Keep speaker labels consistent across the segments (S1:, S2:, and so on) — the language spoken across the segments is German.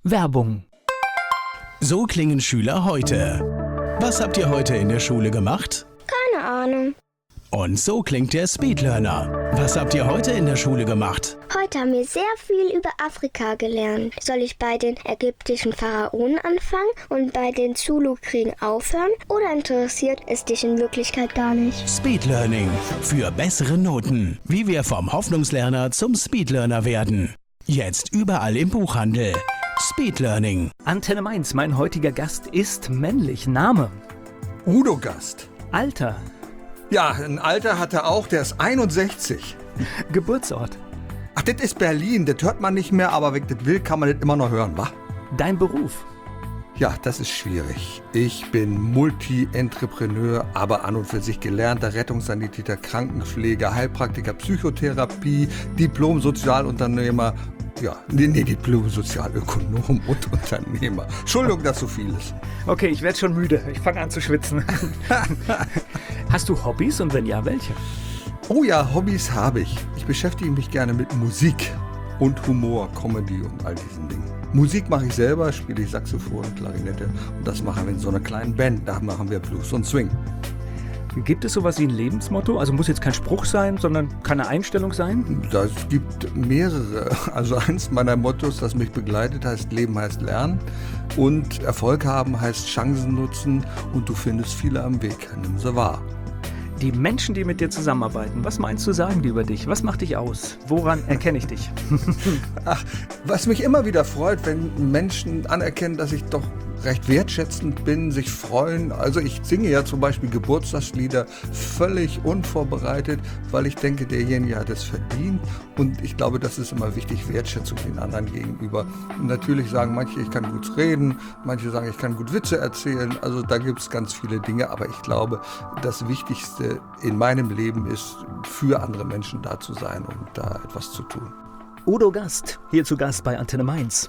S1: Werbung.
S2: So klingen Schüler heute. Was habt ihr heute in der Schule gemacht?
S3: Keine Ahnung.
S2: Und so klingt der Speedlearner. Was habt ihr heute in der Schule gemacht?
S3: Heute haben wir sehr viel über Afrika gelernt. Soll ich bei den ägyptischen Pharaonen anfangen und bei den Zulu-Kriegen aufhören? Oder interessiert es dich in Wirklichkeit gar nicht?
S2: Speedlearning. Für bessere Noten. Wie wir vom Hoffnungslerner zum Speedlearner werden. Jetzt überall im Buchhandel. Speedlearning.
S1: Antenne Mainz, mein heutiger Gast ist männlich. Name?
S4: Udo Gast.
S1: Alter?
S4: Ja, ein Alter hat er auch, der ist 61.
S1: Geburtsort?
S4: Ach, das ist Berlin, das hört man nicht mehr, aber wenn das will, kann man das immer noch hören, wa?
S1: Dein Beruf?
S4: Ja, das ist schwierig. Ich bin Multi-Entrepreneur, aber an und für sich gelernter Rettungssanitäter, Krankenpfleger, Heilpraktiker, Psychotherapie, Diplom-Sozialunternehmer. Ja, nee, Diplom-Sozialökonom und Unternehmer. Entschuldigung, dass so viel ist.
S1: Okay, ich werde schon müde. Ich fange an zu schwitzen. Hast du Hobbys und wenn ja, welche?
S4: Oh ja, Hobbys habe ich. Ich beschäftige mich gerne mit Musik und Humor, Comedy und all diesen Dingen. Musik mache ich selber, spiele ich Saxophon, Klarinette und das machen wir in so einer kleinen Band. Da machen wir Blues und Swing.
S1: Gibt es sowas wie ein Lebensmotto? Also muss jetzt kein Spruch sein, sondern kann eine Einstellung sein?
S4: Das gibt mehrere. Also eins meiner Mottos, das mich begleitet, heißt Leben heißt Lernen und Erfolg haben heißt Chancen nutzen und du findest viele am Weg. Nimm sie wahr.
S1: Die Menschen, die mit dir zusammenarbeiten, was meinst du, sagen die über dich? Was macht dich aus? Woran erkenne ich dich?
S4: Ach, was mich immer wieder freut, wenn Menschen anerkennen, dass ich doch recht wertschätzend bin, sich freuen. Also ich singe ja zum Beispiel Geburtstagslieder völlig unvorbereitet, weil ich denke, derjenige hat es verdient. Und ich glaube, das ist immer wichtig, Wertschätzung den anderen gegenüber. Und natürlich sagen manche, ich kann gut reden, manche sagen, ich kann gut Witze erzählen. Also da gibt es ganz viele Dinge. Aber ich glaube, das Wichtigste in meinem Leben ist, für andere Menschen da zu sein und da etwas zu tun.
S1: Udo Gast, hier zu Gast bei Antenne Mainz.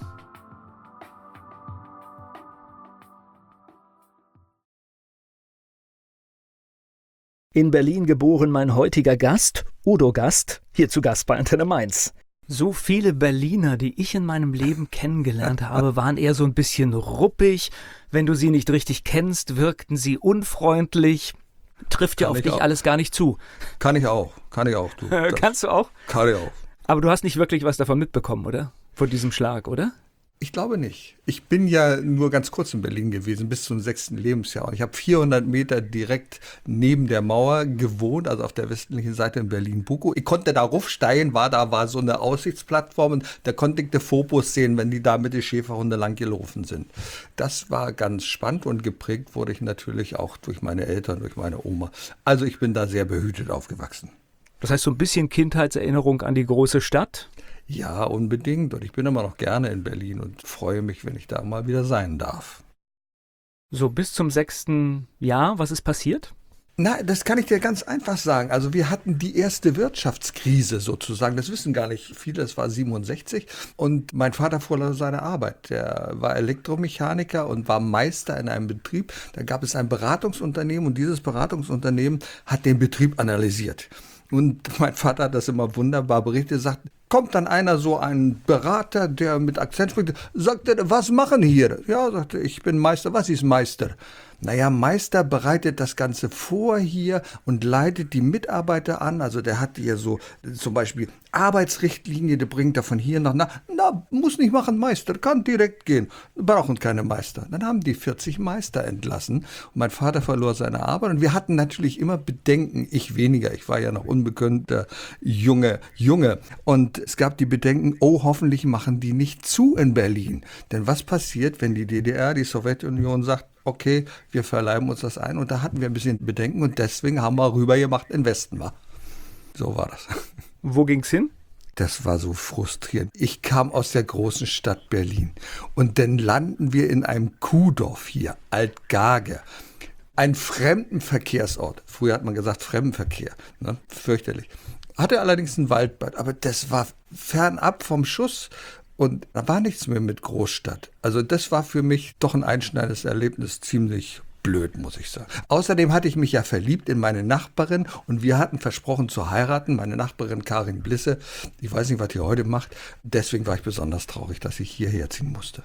S1: In Berlin geboren mein heutiger Gast, Udo Gast, hier zu Gast bei Antenne Mainz. So viele Berliner, die ich in meinem Leben kennengelernt habe, waren eher so ein bisschen ruppig. Wenn du sie nicht richtig kennst, wirkten sie unfreundlich. Trifft ja auf dich alles gar nicht zu.
S4: Kann ich auch, du.
S1: Kannst du auch?
S4: Kann ich auch.
S1: Aber du hast nicht wirklich was davon mitbekommen, oder? Von diesem Schlag, oder?
S4: Ich glaube nicht. Ich bin ja nur ganz kurz in Berlin gewesen, bis zum 6. Lebensjahr. Und ich habe 400 Meter direkt neben der Mauer gewohnt, also auf der westlichen Seite in Berlin-Bukow. Ich konnte da raufsteigen, da war so eine Aussichtsplattform und da konnte ich die Phobos sehen, wenn die da mit den Schäferhunden lang gelaufen sind. Das war ganz spannend und geprägt wurde ich natürlich auch durch meine Eltern, durch meine Oma. Also ich bin da sehr behütet aufgewachsen.
S1: Das heißt, so ein bisschen Kindheitserinnerung an die große Stadt?
S4: Ja, unbedingt. Und ich bin immer noch gerne in Berlin und freue mich, wenn ich da mal wieder sein darf.
S1: So bis zum 6. Jahr, was ist passiert?
S4: Na, das kann ich dir ganz einfach sagen. Also wir hatten die erste Wirtschaftskrise sozusagen. Das wissen gar nicht viele. Das war 67. Und mein Vater verlor seine Arbeit. Der war Elektromechaniker und war Meister in einem Betrieb. Da gab es ein Beratungsunternehmen und dieses Beratungsunternehmen hat den Betrieb analysiert. Und mein Vater hat das immer wunderbar berichtet, sagt, kommt dann einer, so ein Berater, der mit Akzent spricht, sagt er, was machen hier? Ja, sagte ich bin Meister. Was ist Meister? Naja, Meister bereitet das Ganze vor hier und leitet die Mitarbeiter an. Also der hat hier so zum Beispiel Arbeitsrichtlinie, der bringt er von hier nach da. Na, muss nicht machen, Meister, kann direkt gehen. Brauchen keine Meister. Dann haben die 40 Meister entlassen und mein Vater verlor seine Arbeit. Und wir hatten natürlich immer Bedenken, ich weniger, ich war ja noch unbekannter Junge. Und es gab die Bedenken, oh, hoffentlich machen die nicht zu in Berlin. Denn was passiert, wenn die DDR, die Sowjetunion sagt, okay, wir verleiben uns das ein. Und da hatten wir ein bisschen Bedenken und deswegen haben wir rübergemacht in den Westen. So war das.
S1: Wo ging's hin?
S4: Das war so frustrierend. Ich kam aus der großen Stadt Berlin und dann landen wir in einem Kuhdorf hier, Altgage. Ein Fremdenverkehrsort. Früher hat man gesagt Fremdenverkehr. Ne? Fürchterlich. Hatte allerdings ein Waldbad, aber das war fernab vom Schuss. Und da war nichts mehr mit Großstadt. Also das war für mich doch ein einschneidendes Erlebnis, ziemlich blöd, muss ich sagen. Außerdem hatte ich mich ja verliebt in meine Nachbarin und wir hatten versprochen zu heiraten, meine Nachbarin Karin Blisse. Ich weiß nicht, was die heute macht. Deswegen war ich besonders traurig, dass ich hierher ziehen musste.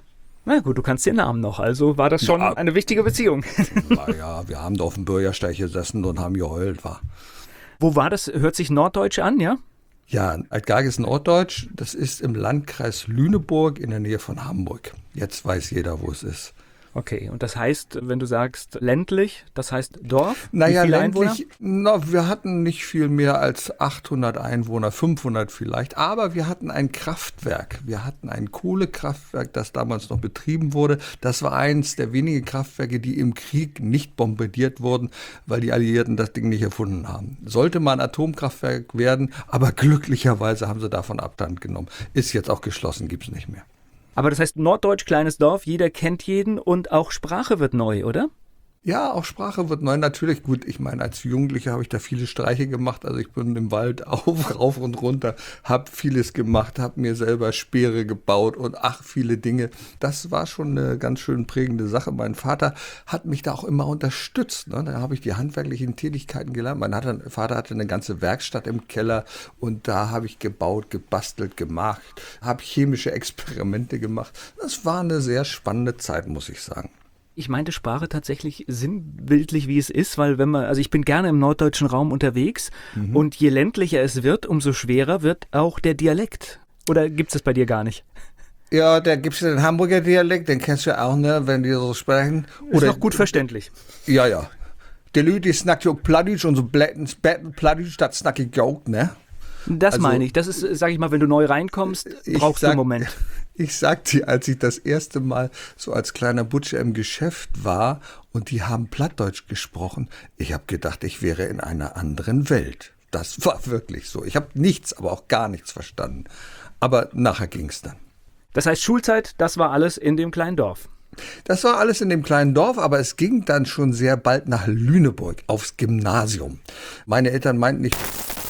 S1: Na gut, du kannst den Namen noch, also war das schon eine wichtige Beziehung.
S4: Naja, wir haben da auf dem Bürgersteig gesessen und haben geheult, war.
S1: Wo war das? Hört sich norddeutsch an, ja?
S4: Ja, Altgarge ist Norddeutsch. Das ist im Landkreis Lüneburg in der Nähe von Hamburg. Jetzt weiß jeder, wo es ist.
S1: Okay, und das heißt, wenn du sagst ländlich, das heißt Dorf?
S4: Naja,
S1: Wie viele
S4: ländlich, wir hatten nicht viel mehr als 800 Einwohner, 500 vielleicht, aber wir hatten ein Kraftwerk. Wir hatten ein Kohlekraftwerk, das damals noch betrieben wurde. Das war eins der wenigen Kraftwerke, die im Krieg nicht bombardiert wurden, weil die Alliierten das Ding nicht erfunden haben. Sollte mal ein Atomkraftwerk werden, aber glücklicherweise haben sie davon Abstand genommen. Ist jetzt auch geschlossen, gibt es nicht mehr.
S1: Aber das heißt norddeutsch, kleines Dorf, jeder kennt jeden und auch Sprache wird neu, oder?
S4: Ja, auch Sprache wird neu. Natürlich, gut, ich meine, als Jugendlicher habe ich da viele Streiche gemacht. Also ich bin im Wald rauf und runter, habe vieles gemacht, habe mir selber Speere gebaut und viele Dinge. Das war schon eine ganz schön prägende Sache. Mein Vater hat mich da auch immer unterstützt. Ne? Da habe ich die handwerklichen Tätigkeiten gelernt. Mein Vater hatte eine ganze Werkstatt im Keller und da habe ich gebaut, gebastelt, gemacht, habe chemische Experimente gemacht. Das war eine sehr spannende Zeit, muss ich sagen.
S1: Ich meinte Sprache tatsächlich sinnbildlich, wie es ist, weil also ich bin gerne im norddeutschen Raum unterwegs und je ländlicher es wird, umso schwerer wird auch der Dialekt. Oder gibt es das bei dir gar nicht?
S4: Ja, da gibt es den Hamburger Dialekt, den kennst du auch, ne, wenn die so sprechen.
S1: Ist noch gut verständlich.
S4: Ja. Die Leute, die snacken auch Plattdeutsch und so Plattdeutsch, das snack ich auch, ne?
S1: Das
S4: Also,
S1: meine ich. Das ist, sag ich mal, wenn du neu reinkommst, brauchst du einen Moment.
S4: Ich sag dir, als ich das erste Mal so als kleiner Butsche im Geschäft war und die haben Plattdeutsch gesprochen, ich habe gedacht, ich wäre in einer anderen Welt. Das war wirklich so. Ich habe nichts, aber auch gar nichts verstanden. Aber nachher ging es dann.
S1: Das heißt, Schulzeit, das war alles in dem kleinen Dorf.
S4: Das war alles in dem kleinen Dorf, aber es ging dann schon sehr bald nach Lüneburg aufs Gymnasium. Meine Eltern meinten nicht.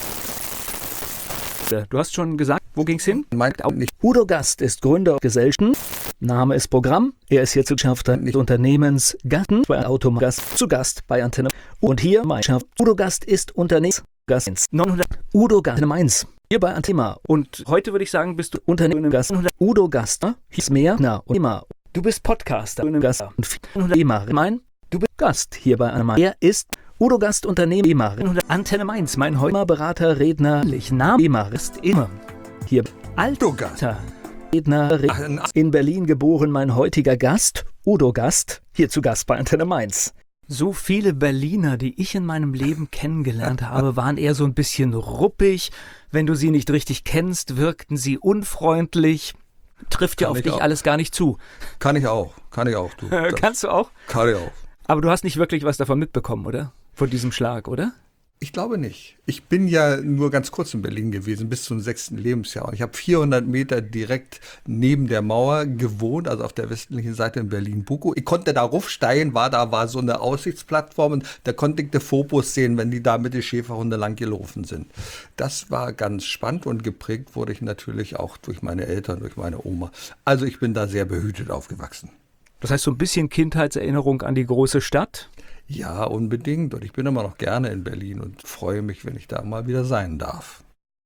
S1: Du hast schon gesagt, wo ging's hin?
S5: Udo Gast ist Gründer der Gesellschaft. Name ist Programm. Er ist hier zu Geschäften des Unternehmens Gatten bei Automagast zu Gast bei Antenne. Und hier Meisterschaft. Udo Gast ist Unternehmensgast 900. Udo Gast 1. Hier bei Antenne.
S1: Und heute würde ich sagen, bist du
S5: Unternehmensgast. Udo Gast hieß mehr. Und immer.
S1: Du bist Podcaster.
S5: Gast und 400 Du bist Gast hier bei Antenne. Er ist Udo Gast Unternehmer.
S1: Antenne Mainz, mein
S5: Heumer Berater, Redner, Name ist immer. Hier
S4: Udo Gast.
S5: Redner, in Berlin geboren, mein heutiger Gast, Udo Gast, hier zu Gast bei Antenne Mainz.
S1: So viele Berliner, die ich in meinem Leben kennengelernt habe, waren eher so ein bisschen ruppig. Wenn du sie nicht richtig kennst, wirkten sie unfreundlich. Trifft ja auf dich alles gar nicht zu.
S4: Kann ich auch. Du.
S1: Kannst du auch?
S4: Kann ich auch.
S1: Aber du hast nicht wirklich was davon mitbekommen, oder? Von diesem Schlag, oder?
S4: Ich glaube nicht. Ich bin ja nur ganz kurz in Berlin gewesen, bis zum 6. Lebensjahr. Ich habe 400 Meter direkt neben der Mauer gewohnt, also auf der westlichen Seite in Berlin-Bukow. Ich konnte da raufsteigen, da war so eine Aussichtsplattform und da konnte ich die Fotos sehen, wenn die da mit den Schäferhunde lang gelaufen sind. Das war ganz spannend und geprägt wurde ich natürlich auch durch meine Eltern, durch meine Oma. Also ich bin da sehr behütet aufgewachsen.
S1: Das heißt so ein bisschen Kindheitserinnerung an die große Stadt?
S4: Ja, unbedingt. Und ich bin immer noch gerne in Berlin und freue mich, wenn ich da mal wieder sein darf.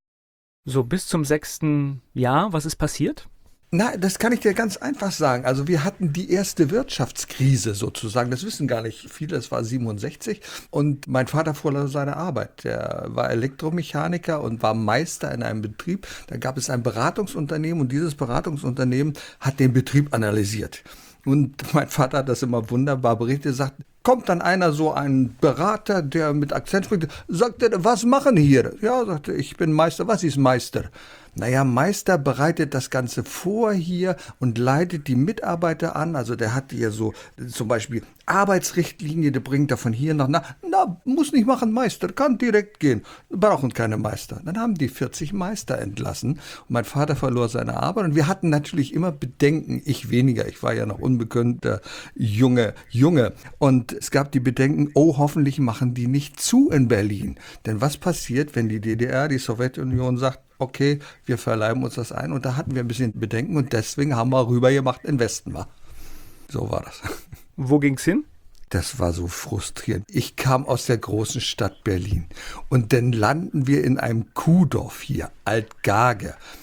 S1: So bis zum 6. Jahr, was ist passiert?
S4: Na, das kann ich dir ganz einfach sagen. Also wir hatten die erste Wirtschaftskrise sozusagen. Das wissen gar nicht viele. Es war 67 und mein Vater verlor seine Arbeit. Der war Elektromechaniker und war Meister in einem Betrieb. Da gab es ein Beratungsunternehmen und dieses Beratungsunternehmen hat den Betrieb analysiert. Und mein Vater hat das immer wunderbar berichtet, sagt, kommt dann ein Berater, der mit Akzent spricht, sagt er, was machen hier? Ja, sagte ich bin Meister. Was ist Meister? Naja, Meister bereitet das Ganze vor hier und leitet die Mitarbeiter an. Also der hat hier so zum Beispiel Arbeitsrichtlinie, der bringt er von hier nach. Na, muss nicht machen, Meister, kann direkt gehen. Brauchen keine Meister. Dann haben die 40 Meister entlassen. Und mein Vater verlor seine Arbeit. Und wir hatten natürlich immer Bedenken, ich weniger. Ich war ja noch unbekannter Junge. Und es gab die Bedenken, hoffentlich machen die nicht zu in Berlin. Denn was passiert, wenn die DDR, die Sowjetunion sagt, okay, wir verleiben uns das ein und da hatten wir ein bisschen Bedenken und deswegen haben wir rüber gemacht in Westen war. So war das.
S1: Wo ging's hin?
S4: Das war so frustrierend. Ich kam aus der großen Stadt Berlin und dann landen wir in einem Kuhdorf hier, Altgarge.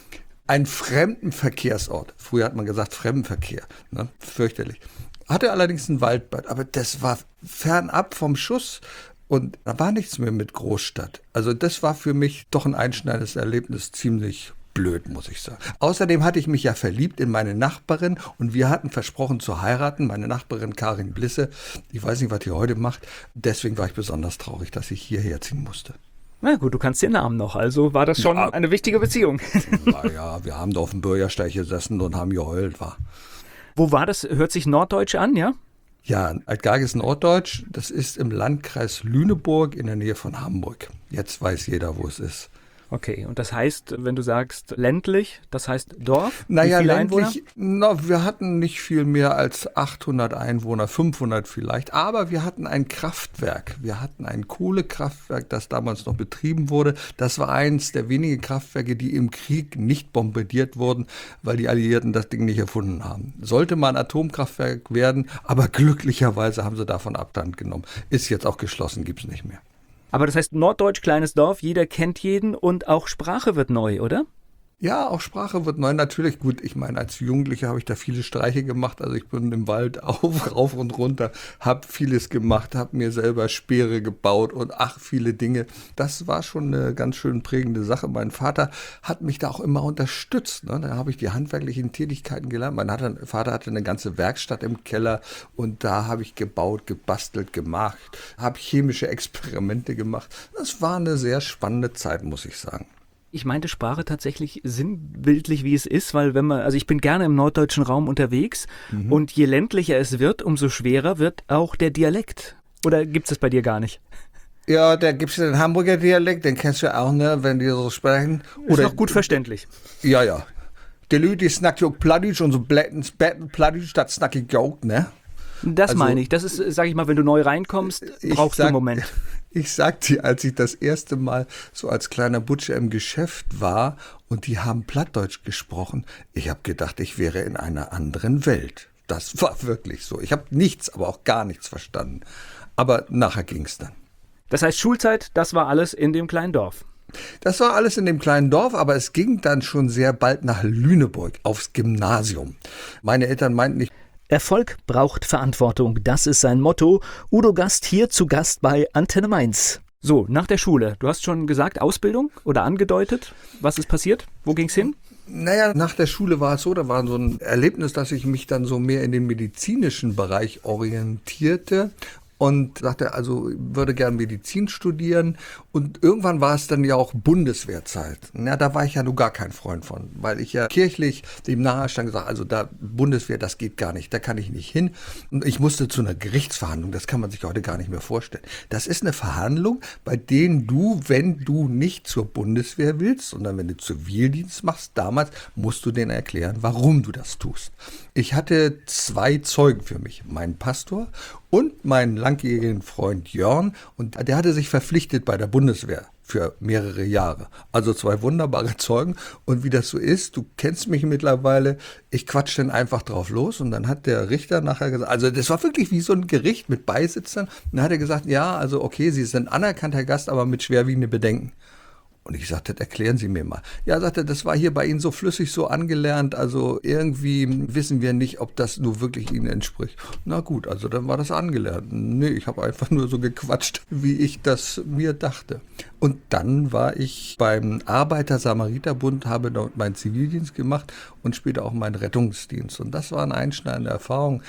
S4: ein Fremdenverkehrsort. Früher hat man gesagt Fremdenverkehr, ne? Fürchterlich. Hatte allerdings ein Waldbad, aber das war fernab vom Schuss und da war nichts mehr mit Großstadt. Also das war für mich doch ein einschneidendes Erlebnis, ziemlich blöd, muss ich sagen. Außerdem hatte ich mich ja verliebt in meine Nachbarin und wir hatten versprochen zu heiraten. Meine Nachbarin Karin Blisse, ich weiß nicht, was die heute macht. Deswegen war ich besonders traurig, dass ich hierher ziehen musste.
S1: Na gut, du kannst den Namen noch, also war das schon eine wichtige Beziehung.
S4: Naja, wir haben da auf dem Bürgersteig gesessen und haben geheult, war.
S1: Wo war das? Hört sich norddeutsch an, ja?
S4: Ja, Altgarg ist norddeutsch. Das ist im Landkreis Lüneburg in der Nähe von Hamburg. Jetzt weiß jeder, wo es ist.
S1: Okay, und das heißt, wenn du sagst ländlich, das heißt Dorf?
S4: Naja,
S1: ländlich,
S4: wir hatten nicht viel mehr als 800 Einwohner, 500 vielleicht, aber wir hatten ein Kraftwerk. Wir hatten ein Kohlekraftwerk, das damals noch betrieben wurde. Das war eins der wenigen Kraftwerke, die im Krieg nicht bombardiert wurden, weil die Alliierten das Ding nicht erfunden haben. Sollte mal ein Atomkraftwerk werden, aber glücklicherweise haben sie davon Abstand genommen. Ist jetzt auch geschlossen, gibt es nicht mehr.
S1: Aber das heißt norddeutsch, kleines Dorf, jeder kennt jeden und auch Sprache wird neu, oder?
S4: Ja, auch Sprache wird neu. Natürlich, gut, ich meine, als Jugendlicher habe ich da viele Streiche gemacht. Also ich bin im Wald rauf und runter, habe vieles gemacht, habe mir selber Speere gebaut und viele Dinge. Das war schon eine ganz schön prägende Sache. Mein Vater hat mich da auch immer unterstützt. Ne? Da habe ich die handwerklichen Tätigkeiten gelernt. Mein Vater hatte eine ganze Werkstatt im Keller und da habe ich gebaut, gebastelt, gemacht, habe chemische Experimente gemacht. Das war eine sehr spannende Zeit, muss ich sagen.
S1: Ich meinte Sprache tatsächlich sinnbildlich, wie es ist, weil ich bin gerne im norddeutschen Raum unterwegs und je ländlicher es wird, umso schwerer wird auch der Dialekt. Oder gibt es das bei dir gar nicht?
S4: Ja, da gibt es den Hamburger Dialekt, den kennst du ja auch, ne, wenn die so sprechen.
S1: Ist noch gut verständlich.
S4: Ja, ja. Die Leute, die snacken auch Plattdeutsch und so Plattdeutsch, das snack ich auch, ne?
S1: Das meine ich. Das ist, sag ich mal, wenn du neu reinkommst, brauchst du einen Moment.
S4: Ich sag dir, als ich das erste Mal so als kleiner Butsche im Geschäft war und die haben Plattdeutsch gesprochen, ich habe gedacht, ich wäre in einer anderen Welt. Das war wirklich so. Ich habe nichts, aber auch gar nichts verstanden. Aber nachher ging's dann.
S1: Das heißt, Schulzeit, das war alles in dem kleinen Dorf.
S4: Das war alles in dem kleinen Dorf, aber es ging dann schon sehr bald nach Lüneburg aufs Gymnasium. Meine Eltern meinten,
S5: Erfolg braucht Verantwortung, das ist sein Motto. Udo Gast hier zu Gast bei Antenne Mainz.
S1: So, nach der Schule. Du hast schon gesagt, Ausbildung oder angedeutet. Was ist passiert? Wo ging's hin?
S4: Naja, nach der Schule war es so, da war so ein Erlebnis, dass ich mich dann so mehr in den medizinischen Bereich orientierte. Und sagte, also würde gern Medizin studieren. Und irgendwann war es dann ja auch Bundeswehrzeit. Ja, da war ich ja nur gar kein Freund von, weil ich ja kirchlich dem nahe stand, gesagt, also da Bundeswehr, das geht gar nicht, da kann ich nicht hin. Und ich musste zu einer Gerichtsverhandlung, das kann man sich heute gar nicht mehr vorstellen. Das ist eine Verhandlung, bei denen du, wenn du nicht zur Bundeswehr willst, sondern wenn du Zivildienst machst, damals musst du denen erklären, warum du das tust. Ich hatte 2 Zeugen für mich, meinen Pastor und meinen langjährigen Freund Jörn, und der hatte sich verpflichtet bei der Bundeswehr für mehrere Jahre. Also 2 wunderbare Zeugen, und wie das so ist, du kennst mich mittlerweile, ich quatsch dann einfach drauf los, und dann hat der Richter nachher gesagt, also das war wirklich wie so ein Gericht mit Beisitzern, und dann hat er gesagt, ja, also okay, Sie sind anerkannter Gast, aber mit schwerwiegenden Bedenken. Und ich sagte, erklären Sie mir mal. Ja, sagte, das war hier bei Ihnen so flüssig, so angelernt, also irgendwie wissen wir nicht, ob das nur wirklich Ihnen entspricht. Na gut, also dann war das angelernt. Nee, ich habe einfach nur so gequatscht, wie ich das mir dachte. Und dann war ich beim Arbeiter-Samariter-Bund, habe dort meinen Zivildienst gemacht und später auch meinen Rettungsdienst. Und das war eine einschneidende Erfahrung.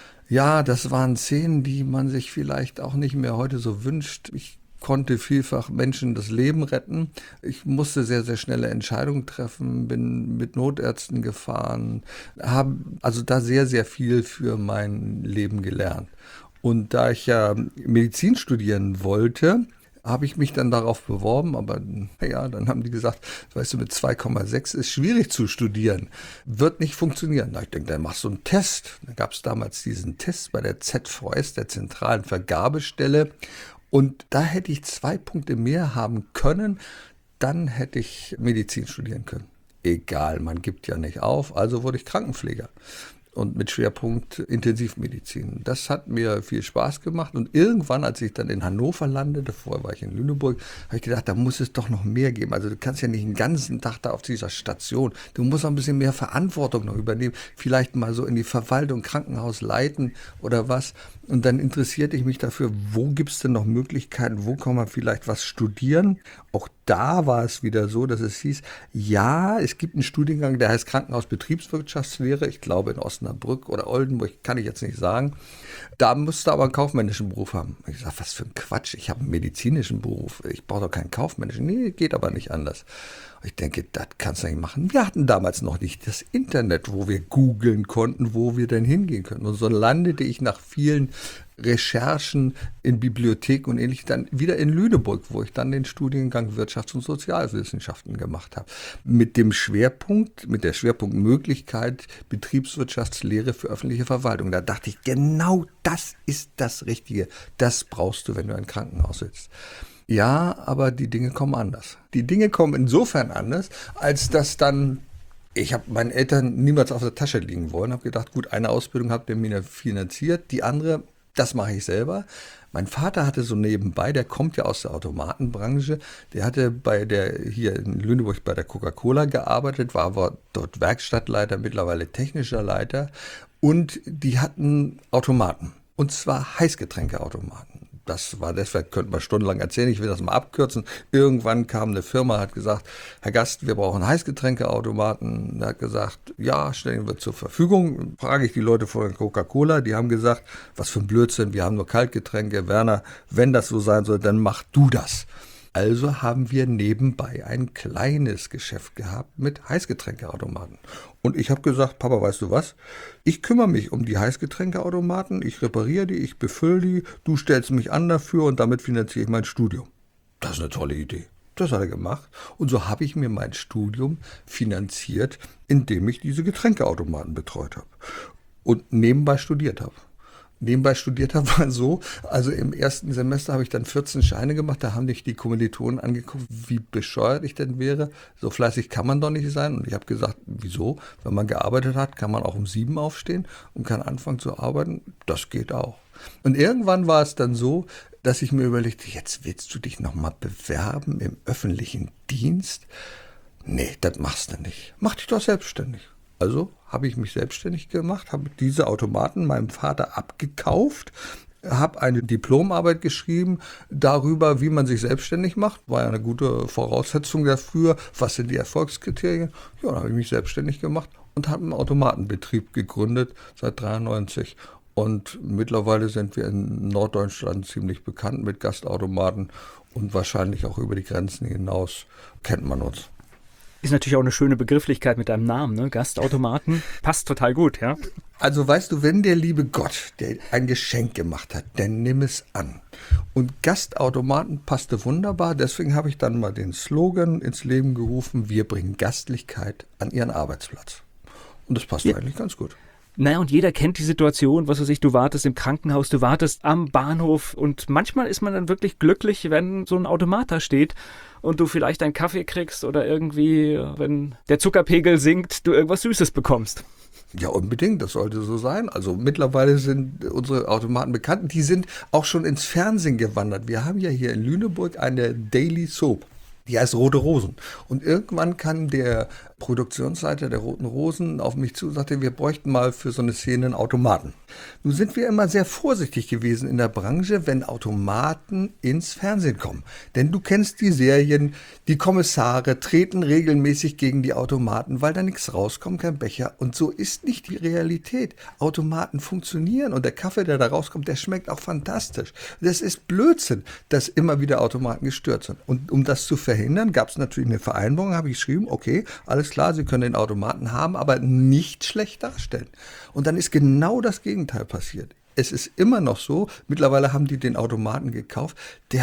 S4: Ja, das waren Szenen, die man sich vielleicht auch nicht mehr heute so wünscht. Ich konnte vielfach Menschen das Leben retten. Ich musste sehr, sehr schnelle Entscheidungen treffen, bin mit Notärzten gefahren, habe also da sehr, sehr viel für mein Leben gelernt. Und da ich ja Medizin studieren wollte, habe ich mich dann darauf beworben, aber ja, dann haben die gesagt, weißt du, mit 2,6 ist schwierig zu studieren, wird nicht funktionieren. Na, ich denke, dann machst du einen Test. Da gab es damals diesen Test bei der ZVS, der zentralen Vergabestelle. Und da hätte ich 2 Punkte mehr haben können, dann hätte ich Medizin studieren können. Egal, man gibt ja nicht auf, also wurde ich Krankenpfleger. und mit Schwerpunkt Intensivmedizin. Das hat mir viel Spaß gemacht und irgendwann, als ich dann in Hannover landete, vorher war ich in Lüneburg, habe ich gedacht, da muss es doch noch mehr geben. Also du kannst ja nicht den ganzen Tag da auf dieser Station, du musst auch ein bisschen mehr Verantwortung noch übernehmen, vielleicht mal so in die Verwaltung, Krankenhaus leiten oder was. Und dann interessierte ich mich dafür, wo gibt es denn noch Möglichkeiten, wo kann man vielleicht was studieren. Auch da war es wieder so, dass es hieß, ja, es gibt einen Studiengang, der heißt Krankenhausbetriebswirtschaftslehre, ich glaube in Osnabrück oder Oldenburg, kann ich jetzt nicht sagen. Da musst du aber einen kaufmännischen Beruf haben. Ich sage, was für ein Quatsch, ich habe einen medizinischen Beruf, ich brauche doch keinen kaufmännischen. Nee, geht aber nicht anders. Ich denke, das kannst du nicht machen. Wir hatten damals noch nicht das Internet, wo wir googeln konnten, wo wir denn hingehen können. Und so landete ich nach vielen Recherchen in Bibliotheken und ähnlich dann wieder in Lüneburg, wo ich dann den Studiengang Wirtschafts- und Sozialwissenschaften gemacht habe. Mit der Schwerpunktmöglichkeit Betriebswirtschaftslehre für öffentliche Verwaltung. Da dachte ich, genau das ist das Richtige. Das brauchst du, wenn du in ein Krankenhaus sitzt. Ja, aber die Dinge kommen anders. Die Dinge kommen insofern anders, als dass dann, ich habe meinen Eltern niemals auf der Tasche liegen wollen, habe gedacht, gut, eine Ausbildung habt ihr mir finanziert, die andere, das mache ich selber. Mein Vater hatte so nebenbei, der kommt ja aus der Automatenbranche, der hatte hier in Lüneburg bei der Coca-Cola gearbeitet, war aber dort Werkstattleiter, mittlerweile technischer Leiter und die hatten Automaten und zwar Heißgetränkeautomaten. Das war deshalb, könnte man stundenlang erzählen, ich will das mal abkürzen. Irgendwann kam eine Firma, hat gesagt, Herr Gast, wir brauchen Heißgetränkeautomaten. Er hat gesagt, ja, stellen wir zur Verfügung. Frage ich die Leute von Coca-Cola, die haben gesagt, was für ein Blödsinn, wir haben nur Kaltgetränke. Werner, wenn das so sein soll, dann mach du das. Also haben wir nebenbei ein kleines Geschäft gehabt mit Heißgetränkeautomaten. Und ich habe gesagt, Papa, weißt du was? Ich kümmere mich um die Heißgetränkeautomaten, ich repariere die, ich befülle die, du stellst mich an dafür und damit finanziere ich mein Studium. Das ist eine tolle Idee. Das hat er gemacht. Und so habe ich mir mein Studium finanziert, indem ich diese Getränkeautomaten betreut habe und nebenbei studiert habe. Nebenbei studiert habe, war so, also im ersten Semester habe ich dann 14 Scheine gemacht, da haben mich die Kommilitonen angeguckt, wie bescheuert ich denn wäre. So fleißig kann man doch nicht sein. Und ich habe gesagt, wieso? Wenn man gearbeitet hat, kann man auch um 7 aufstehen und kann anfangen zu arbeiten. Das geht auch. Und irgendwann war es dann so, dass ich mir überlegte, jetzt willst du dich nochmal bewerben im öffentlichen Dienst? Nee, das machst du nicht. Mach dich doch selbstständig. Also habe ich mich selbstständig gemacht, habe diese Automaten meinem Vater abgekauft, habe eine Diplomarbeit geschrieben darüber, wie man sich selbstständig macht. War ja eine gute Voraussetzung dafür. Was sind die Erfolgskriterien? Ja, dann habe ich mich selbstständig gemacht und habe einen Automatenbetrieb gegründet seit 1993. Und mittlerweile sind wir in Norddeutschland ziemlich bekannt mit Gastautomaten und wahrscheinlich auch über die Grenzen hinaus kennt man uns.
S1: Ist natürlich auch eine schöne Begrifflichkeit mit deinem Namen, ne? Gastautomaten. Passt total gut, ja?
S4: Also weißt du, wenn der liebe Gott, der ein Geschenk gemacht hat, dann nimm es an. Und Gastautomaten passte wunderbar. Deswegen habe ich dann mal den Slogan ins Leben gerufen, wir bringen Gastlichkeit an Ihren Arbeitsplatz. Und das passt eigentlich ganz gut.
S1: Naja, und jeder kennt die Situation, was weiß ich, du wartest im Krankenhaus, du wartest am Bahnhof und manchmal ist man dann wirklich glücklich, wenn so ein Automat da steht und du vielleicht einen Kaffee kriegst oder irgendwie, wenn der Zuckerpegel sinkt, du irgendwas Süßes bekommst.
S4: Ja, unbedingt, das sollte so sein. Also mittlerweile sind unsere Automaten bekannt, die sind auch schon ins Fernsehen gewandert. Wir haben ja hier in Lüneburg eine Daily Soap. Die heißt Rote Rosen. Und irgendwann kam der Produktionsleiter der Roten Rosen auf mich zu und sagte, wir bräuchten mal für so eine Szene einen Automaten. Nun sind wir immer sehr vorsichtig gewesen in der Branche, wenn Automaten ins Fernsehen kommen. Denn du kennst die Serien, die Kommissare treten regelmäßig gegen die Automaten, weil da nichts rauskommt, kein Becher. Und so ist nicht die Realität. Automaten funktionieren und der Kaffee, der da rauskommt, der schmeckt auch fantastisch. Das ist Blödsinn, dass immer wieder Automaten gestört sind. Und um das zu verhindern, gab es natürlich eine Vereinbarung, habe ich geschrieben, okay, alles klar, Sie können den Automaten haben, aber nicht schlecht darstellen. Und dann ist genau das Gegenteil passiert. Es ist immer noch so, mittlerweile haben die den Automaten gekauft, der hat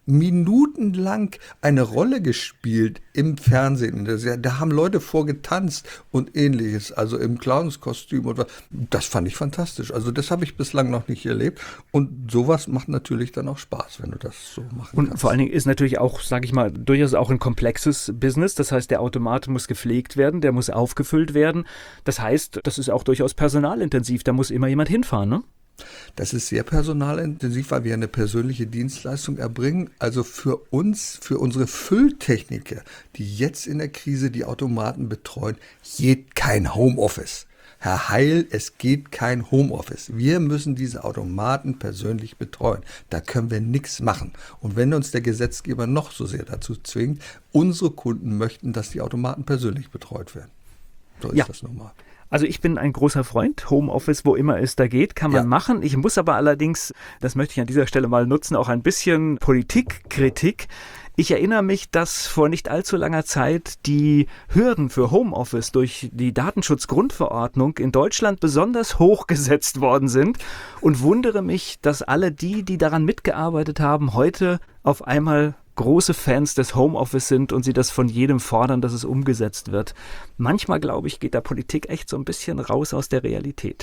S4: minutenlang eine Rolle gespielt im Fernsehen. Da haben Leute vorgetanzt und ähnliches, also im Clownskostüm. Das fand ich fantastisch. Also das habe ich bislang noch nicht erlebt. Und sowas macht natürlich dann auch Spaß, wenn du das so machen kannst.
S1: Und vor allen Dingen ist natürlich auch, sage ich mal, durchaus auch ein komplexes Business. Das heißt, der Automat muss gepflegt werden, der muss aufgefüllt werden. Das heißt, das ist auch durchaus personalintensiv. Da muss immer jemand hinfahren, ne?
S4: Das ist sehr personalintensiv, weil wir eine persönliche Dienstleistung erbringen. Also für uns, für unsere Fülltechniker, die jetzt in der Krise die Automaten betreuen, geht kein Homeoffice. Herr Heil, es geht kein Homeoffice. Wir müssen diese Automaten persönlich betreuen. Da können wir nichts machen. Und wenn uns der Gesetzgeber noch so sehr dazu zwingt, unsere Kunden möchten, dass die Automaten persönlich betreut werden. So ist das nun mal.
S1: Also ich bin ein großer Freund, Homeoffice, wo immer es da geht, kann man machen. Ich muss aber allerdings, das möchte ich an dieser Stelle mal nutzen, auch ein bisschen Politikkritik. Ich erinnere mich, dass vor nicht allzu langer Zeit die Hürden für Homeoffice durch die Datenschutzgrundverordnung in Deutschland besonders hoch gesetzt worden sind und wundere mich, dass alle die daran mitgearbeitet haben, heute auf einmal große Fans des Homeoffice sind und sie das von jedem fordern, dass es umgesetzt wird. Manchmal, glaube ich, geht da Politik echt so ein bisschen raus aus der Realität.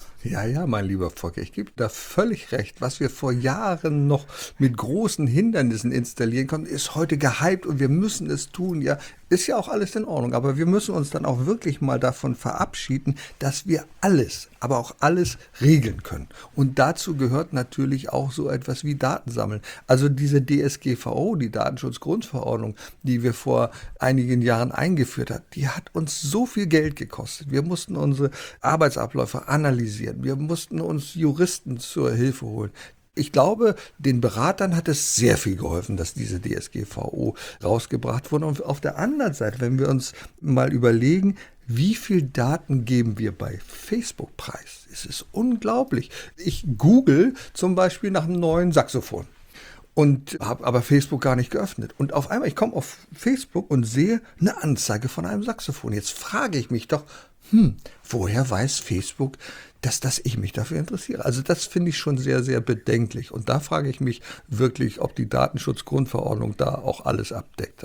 S4: Ja, mein lieber Volker, ich gebe da völlig recht. Was wir vor Jahren noch mit großen Hindernissen installieren konnten, ist heute gehypt und wir müssen es tun. Ja, ist ja auch alles in Ordnung, aber wir müssen uns dann auch wirklich mal davon verabschieden, dass wir alles, aber auch alles regeln können. Und dazu gehört natürlich auch so etwas wie Datensammeln. Also diese DSGVO, die Datenschutzgrundverordnung, die wir vor einigen Jahren eingeführt haben, die hat uns so viel Geld gekostet. Wir mussten unsere Arbeitsabläufe analysieren. Wir mussten uns Juristen zur Hilfe holen. Ich glaube, den Beratern hat es sehr viel geholfen, dass diese DSGVO rausgebracht wurde. Und auf der anderen Seite, wenn wir uns mal überlegen, wie viel Daten geben wir bei Facebook preis? Es ist unglaublich. Ich google zum Beispiel nach einem neuen Saxophon und habe aber Facebook gar nicht geöffnet. Und auf einmal, ich komme auf Facebook und sehe eine Anzeige von einem Saxophon. Jetzt frage ich mich doch, woher weiß Facebook, dass ich mich dafür interessiere? Also das finde ich schon sehr, sehr bedenklich. Und da frage ich mich wirklich, ob die Datenschutzgrundverordnung da auch alles abdeckt.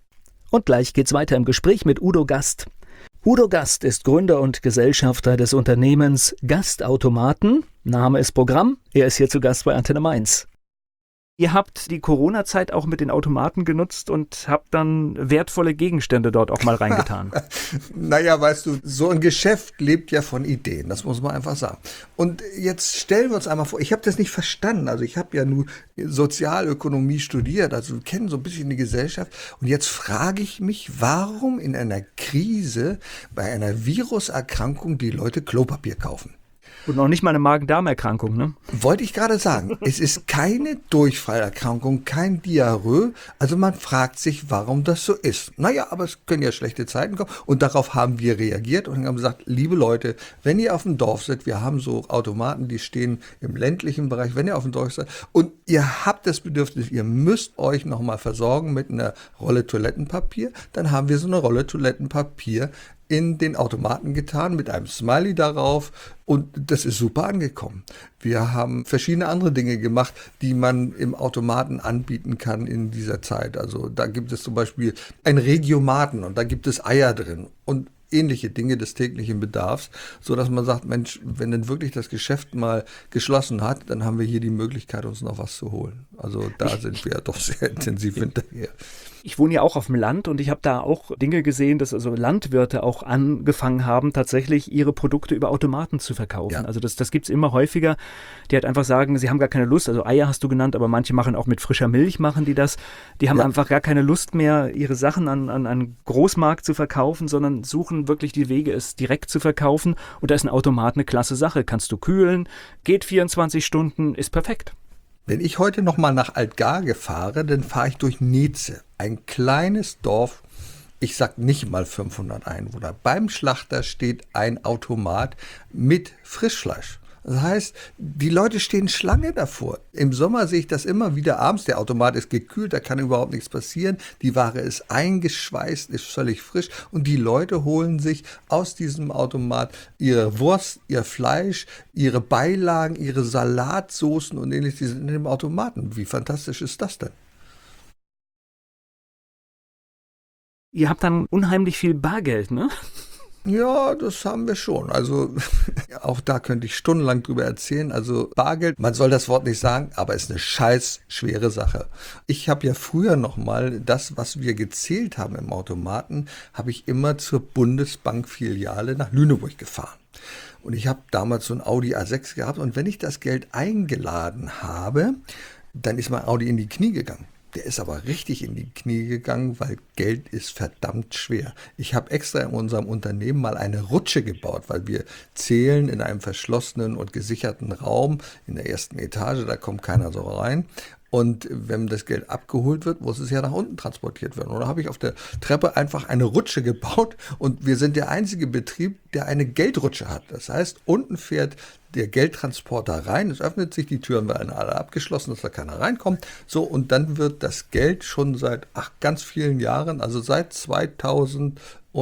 S5: Und gleich geht's weiter im Gespräch mit Udo Gast. Udo Gast ist Gründer und Gesellschafter des Unternehmens Gastautomaten. Name ist Programm. Er ist hier zu Gast bei Antenne Mainz.
S1: Ihr habt die Corona-Zeit auch mit den Automaten genutzt und habt dann wertvolle Gegenstände dort auch mal reingetan.
S4: Naja, weißt du, so ein Geschäft lebt ja von Ideen, das muss man einfach sagen. Und jetzt stellen wir uns einmal vor, ich habe das nicht verstanden, also ich habe ja nur Sozialökonomie studiert, also kennen so ein bisschen die Gesellschaft. Und jetzt frage ich mich, warum in einer Krise bei einer Viruserkrankung die Leute Klopapier kaufen.
S1: Und noch nicht mal eine Magen-Darm-Erkrankung, ne?
S4: Wollte ich gerade sagen. Es ist keine Durchfallerkrankung, kein Diarrhoe. Also man fragt sich, warum das so ist. Naja, aber es können ja schlechte Zeiten kommen. Und darauf haben wir reagiert und haben gesagt, liebe Leute, wenn ihr auf dem Dorf seid, wir haben so Automaten, die stehen im ländlichen Bereich, wenn ihr auf dem Dorf seid und ihr habt das Bedürfnis, ihr müsst euch nochmal versorgen mit einer Rolle Toilettenpapier, dann haben wir so eine Rolle Toilettenpapier in den Automaten getan, mit einem Smiley darauf und das ist super angekommen. Wir haben verschiedene andere Dinge gemacht, die man im Automaten anbieten kann in dieser Zeit. Also da gibt es zum Beispiel ein Regiomaten und da gibt es Eier drin und ähnliche Dinge des täglichen Bedarfs, so dass man sagt, Mensch, wenn denn wirklich das Geschäft mal geschlossen hat, dann haben wir hier die Möglichkeit, uns noch was zu holen. Also da sind wir doch sehr intensiv hinterher.
S1: Ich wohne ja auch auf dem Land und ich habe da auch Dinge gesehen, dass also Landwirte auch angefangen haben, tatsächlich ihre Produkte über Automaten zu verkaufen. Ja. Also das gibt es immer häufiger, die halt einfach sagen, sie haben gar keine Lust, also Eier hast du genannt, aber manche machen auch mit frischer Milch, machen die das. Die haben einfach gar keine Lust mehr, ihre Sachen an einen Großmarkt zu verkaufen, sondern suchen wirklich die Wege, es direkt zu verkaufen. Und da ist ein Automat eine klasse Sache. Kannst du kühlen, geht 24 Stunden, ist perfekt.
S4: Wenn ich heute nochmal nach Altgarge fahre, dann fahre ich durch Neze, ein kleines Dorf, ich sag nicht mal 500 Einwohner. Beim Schlachter steht ein Automat mit Frischfleisch. Das heißt, die Leute stehen Schlange davor. Im Sommer sehe ich das immer wieder abends. Der Automat ist gekühlt, da kann überhaupt nichts passieren. Die Ware ist eingeschweißt, ist völlig frisch. Und die Leute holen sich aus diesem Automat ihre Wurst, ihr Fleisch, ihre Beilagen, ihre Salatsoßen und ähnliches. Die sind in dem Automaten. Wie fantastisch ist das denn?
S1: Ihr habt dann unheimlich viel Bargeld, ne?
S4: Ja, das haben wir schon. Also auch da könnte ich stundenlang drüber erzählen. Also Bargeld, man soll das Wort nicht sagen, aber ist eine scheiß schwere Sache. Ich habe ja früher noch mal das, was wir gezählt haben im Automaten, habe ich immer zur Bundesbank-Filiale nach Lüneburg gefahren. Und ich habe damals so ein Audi A6 gehabt und wenn ich das Geld eingeladen habe, dann ist mein Audi in die Knie gegangen. Der ist aber richtig in die Knie gegangen, weil Geld ist verdammt schwer. Ich habe extra in unserem Unternehmen mal eine Rutsche gebaut, weil wir zählen in einem verschlossenen und gesicherten Raum in der ersten Etage, da kommt keiner so rein. Und wenn das Geld abgeholt wird, muss es ja nach unten transportiert werden. Und da habe ich auf der Treppe einfach eine Rutsche gebaut und wir sind der einzige Betrieb, der eine Geldrutsche hat. Das heißt, unten fährt der Geldtransporter rein, es öffnet sich, die Türen werden alle abgeschlossen, dass da keiner reinkommt. So, und dann wird das Geld schon seit ganz vielen Jahren, also seit 2001,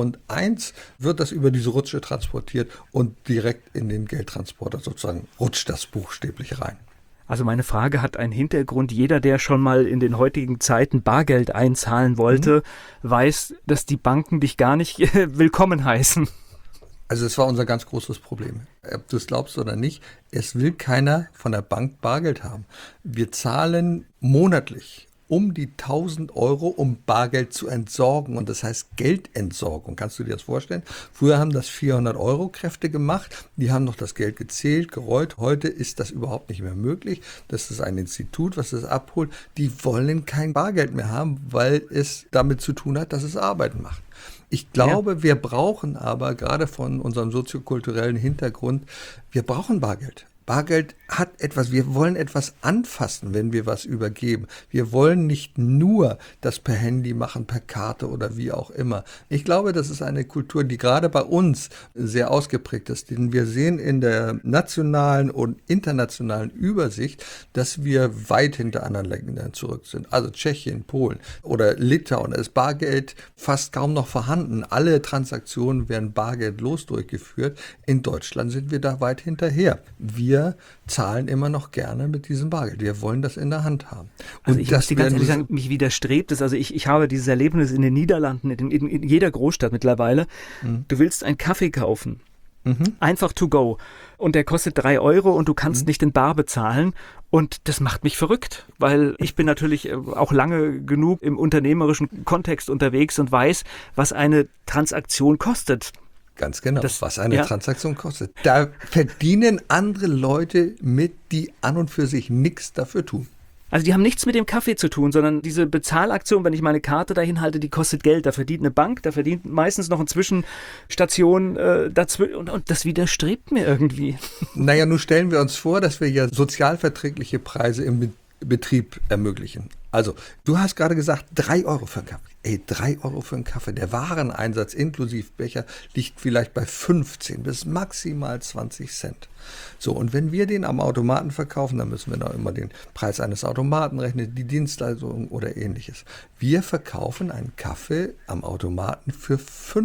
S4: wird das über diese Rutsche transportiert und direkt in den Geldtransporter sozusagen rutscht das buchstäblich rein.
S1: Also meine Frage hat einen Hintergrund. Jeder, der schon mal in den heutigen Zeiten Bargeld einzahlen wollte, weiß, dass die Banken dich gar nicht willkommen heißen.
S4: Also es war unser ganz großes Problem. Ob du es glaubst oder nicht, es will keiner von der Bank Bargeld haben. Wir zahlen monatlich um die 1.000 €, um Bargeld zu entsorgen. Und das heißt Geldentsorgung. Kannst du dir das vorstellen? Früher haben das 400-Euro-Kräfte gemacht. Die haben noch das Geld gezählt, gerollt. Heute ist das überhaupt nicht mehr möglich. Das ist ein Institut, was das abholt. Die wollen kein Bargeld mehr haben, weil es damit zu tun hat, dass es Arbeit macht. Ich glaube, wir brauchen aber, gerade von unserem soziokulturellen Hintergrund, wir brauchen Bargeld. Bargeld hat etwas, wir wollen etwas anfassen, wenn wir was übergeben. Wir wollen nicht nur das per Handy machen, per Karte oder wie auch immer. Ich glaube, das ist eine Kultur, die gerade bei uns sehr ausgeprägt ist. Denn wir sehen in der nationalen und internationalen Übersicht, dass wir weit hinter anderen Ländern zurück sind. Also Tschechien, Polen oder Litauen, da ist Bargeld fast kaum noch vorhanden. Alle Transaktionen werden bargeldlos durchgeführt. In Deutschland sind wir da weit hinterher. Wir zahlen immer noch gerne mit diesem Bargeld. Wir wollen das in der Hand haben.
S1: Also ich muss dir ganz ehrlich sagen, mich widerstrebt es. Also ich habe dieses Erlebnis in den Niederlanden, in jeder Großstadt mittlerweile. Du willst einen Kaffee kaufen. Einfach to go. Und der kostet 3 € und du kannst nicht in bar bezahlen. Und das macht mich verrückt, weil ich bin natürlich auch lange genug im unternehmerischen Kontext unterwegs und weiß, was eine Transaktion kostet.
S4: Ganz genau, was eine Transaktion kostet. Da verdienen andere Leute mit, die an und für sich nichts dafür tun.
S1: Also die haben nichts mit dem Kaffee zu tun, sondern diese Bezahlaktion, wenn ich meine Karte dahin halte, die kostet Geld. Da verdient eine Bank, da verdient meistens noch eine Zwischenstation dazwischen und das widerstrebt mir irgendwie.
S4: Naja, nun stellen wir uns vor, dass wir ja sozialverträgliche Preise im Betrieb ermöglichen. Also, du hast gerade gesagt, 3 € für einen Kaffee. 3 € für einen Kaffee. Der Wareneinsatz inklusive Becher liegt vielleicht bei 15 bis maximal 20 Cent. So, und wenn wir den am Automaten verkaufen, dann müssen wir noch immer den Preis eines Automaten rechnen, die Dienstleistung oder ähnliches. Wir verkaufen einen Kaffee am Automaten für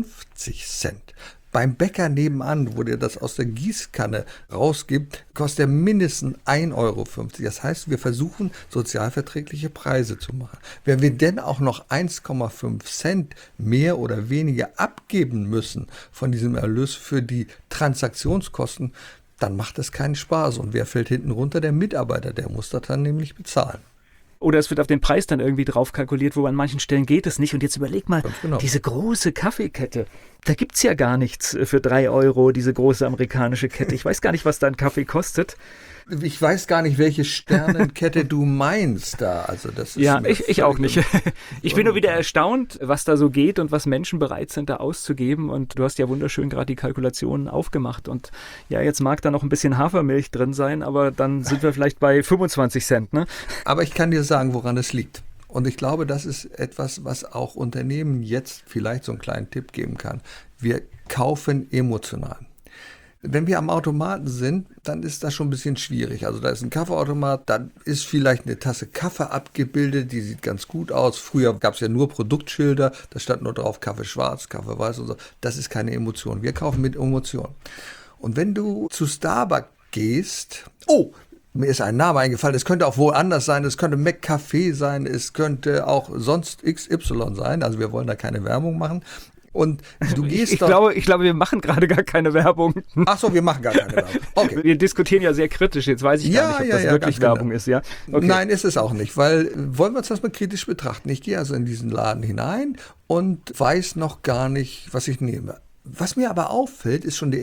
S4: 50 Cent. Beim Bäcker nebenan, wo der das aus der Gießkanne rausgibt, kostet er mindestens 1,50 €. Das heißt, wir versuchen, sozialverträgliche Preise zu machen. Wenn wir denn auch noch 1,5 Cent mehr oder weniger abgeben müssen von diesem Erlös für die Transaktionskosten, dann macht das keinen Spaß. Und wer fällt hinten runter? Der Mitarbeiter, der muss das dann nämlich bezahlen.
S1: Oder es wird auf den Preis dann irgendwie drauf kalkuliert, wo an manchen Stellen geht es nicht. Und jetzt überleg mal,
S4: genau.
S1: Diese große Kaffeekette, da gibt es ja gar nichts für 3 €, diese große amerikanische Kette. Ich weiß gar nicht, was da ein Kaffee kostet.
S4: Ich weiß gar nicht, welche Sternenkette du meinst da. Also das ist
S1: ja, ich auch nicht. Ich bin nur wieder erstaunt, was da so geht und was Menschen bereit sind, da auszugeben. Und du hast ja wunderschön gerade die Kalkulationen aufgemacht. Und ja, jetzt mag da noch ein bisschen Hafermilch drin sein, aber dann sind wir vielleicht bei 25 Cent, ne?
S4: Aber ich kann dir sagen, woran es liegt. Und ich glaube, das ist etwas, was auch Unternehmen jetzt vielleicht so einen kleinen Tipp geben kann. Wir kaufen emotional. Wenn wir am Automaten sind, dann ist das schon ein bisschen schwierig. Also da ist ein Kaffeeautomat, dann ist vielleicht eine Tasse Kaffee abgebildet, die sieht ganz gut aus. Früher gab es ja nur Produktschilder, da stand nur drauf Kaffee schwarz, Kaffee weiß und so. Das ist keine Emotion. Wir kaufen mit Emotion. Und wenn du zu Starbucks gehst, Mir ist ein Name eingefallen, es könnte auch woanders sein, es könnte McCafé sein, es könnte auch sonst XY sein, also wir wollen da keine Werbung machen. Und du gehst
S1: ich glaube, wir machen gerade gar keine Werbung.
S4: Ach so, wir machen gar keine Werbung. Okay.
S1: Wir diskutieren ja sehr kritisch, jetzt weiß ich gar nicht, ob das wirklich Werbung ist. Ja? Okay.
S4: Nein, ist es auch nicht, weil wollen wir uns das mal kritisch betrachten. Ich gehe also in diesen Laden hinein und weiß noch gar nicht, was ich nehme. Was mir aber auffällt, ist schon die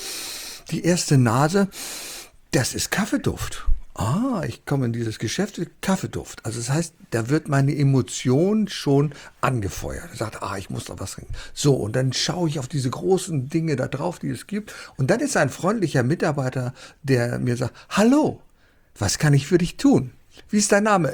S4: erste Nase, das ist Kaffeeduft. Ich komme in dieses Geschäft, Kaffeeduft. Also das heißt, da wird meine Emotion schon angefeuert. Er sagt, ich muss da was trinken. So, und dann schaue ich auf diese großen Dinge da drauf, die es gibt. Und dann ist ein freundlicher Mitarbeiter, der mir sagt, hallo, was kann ich für dich tun? Wie ist dein Name?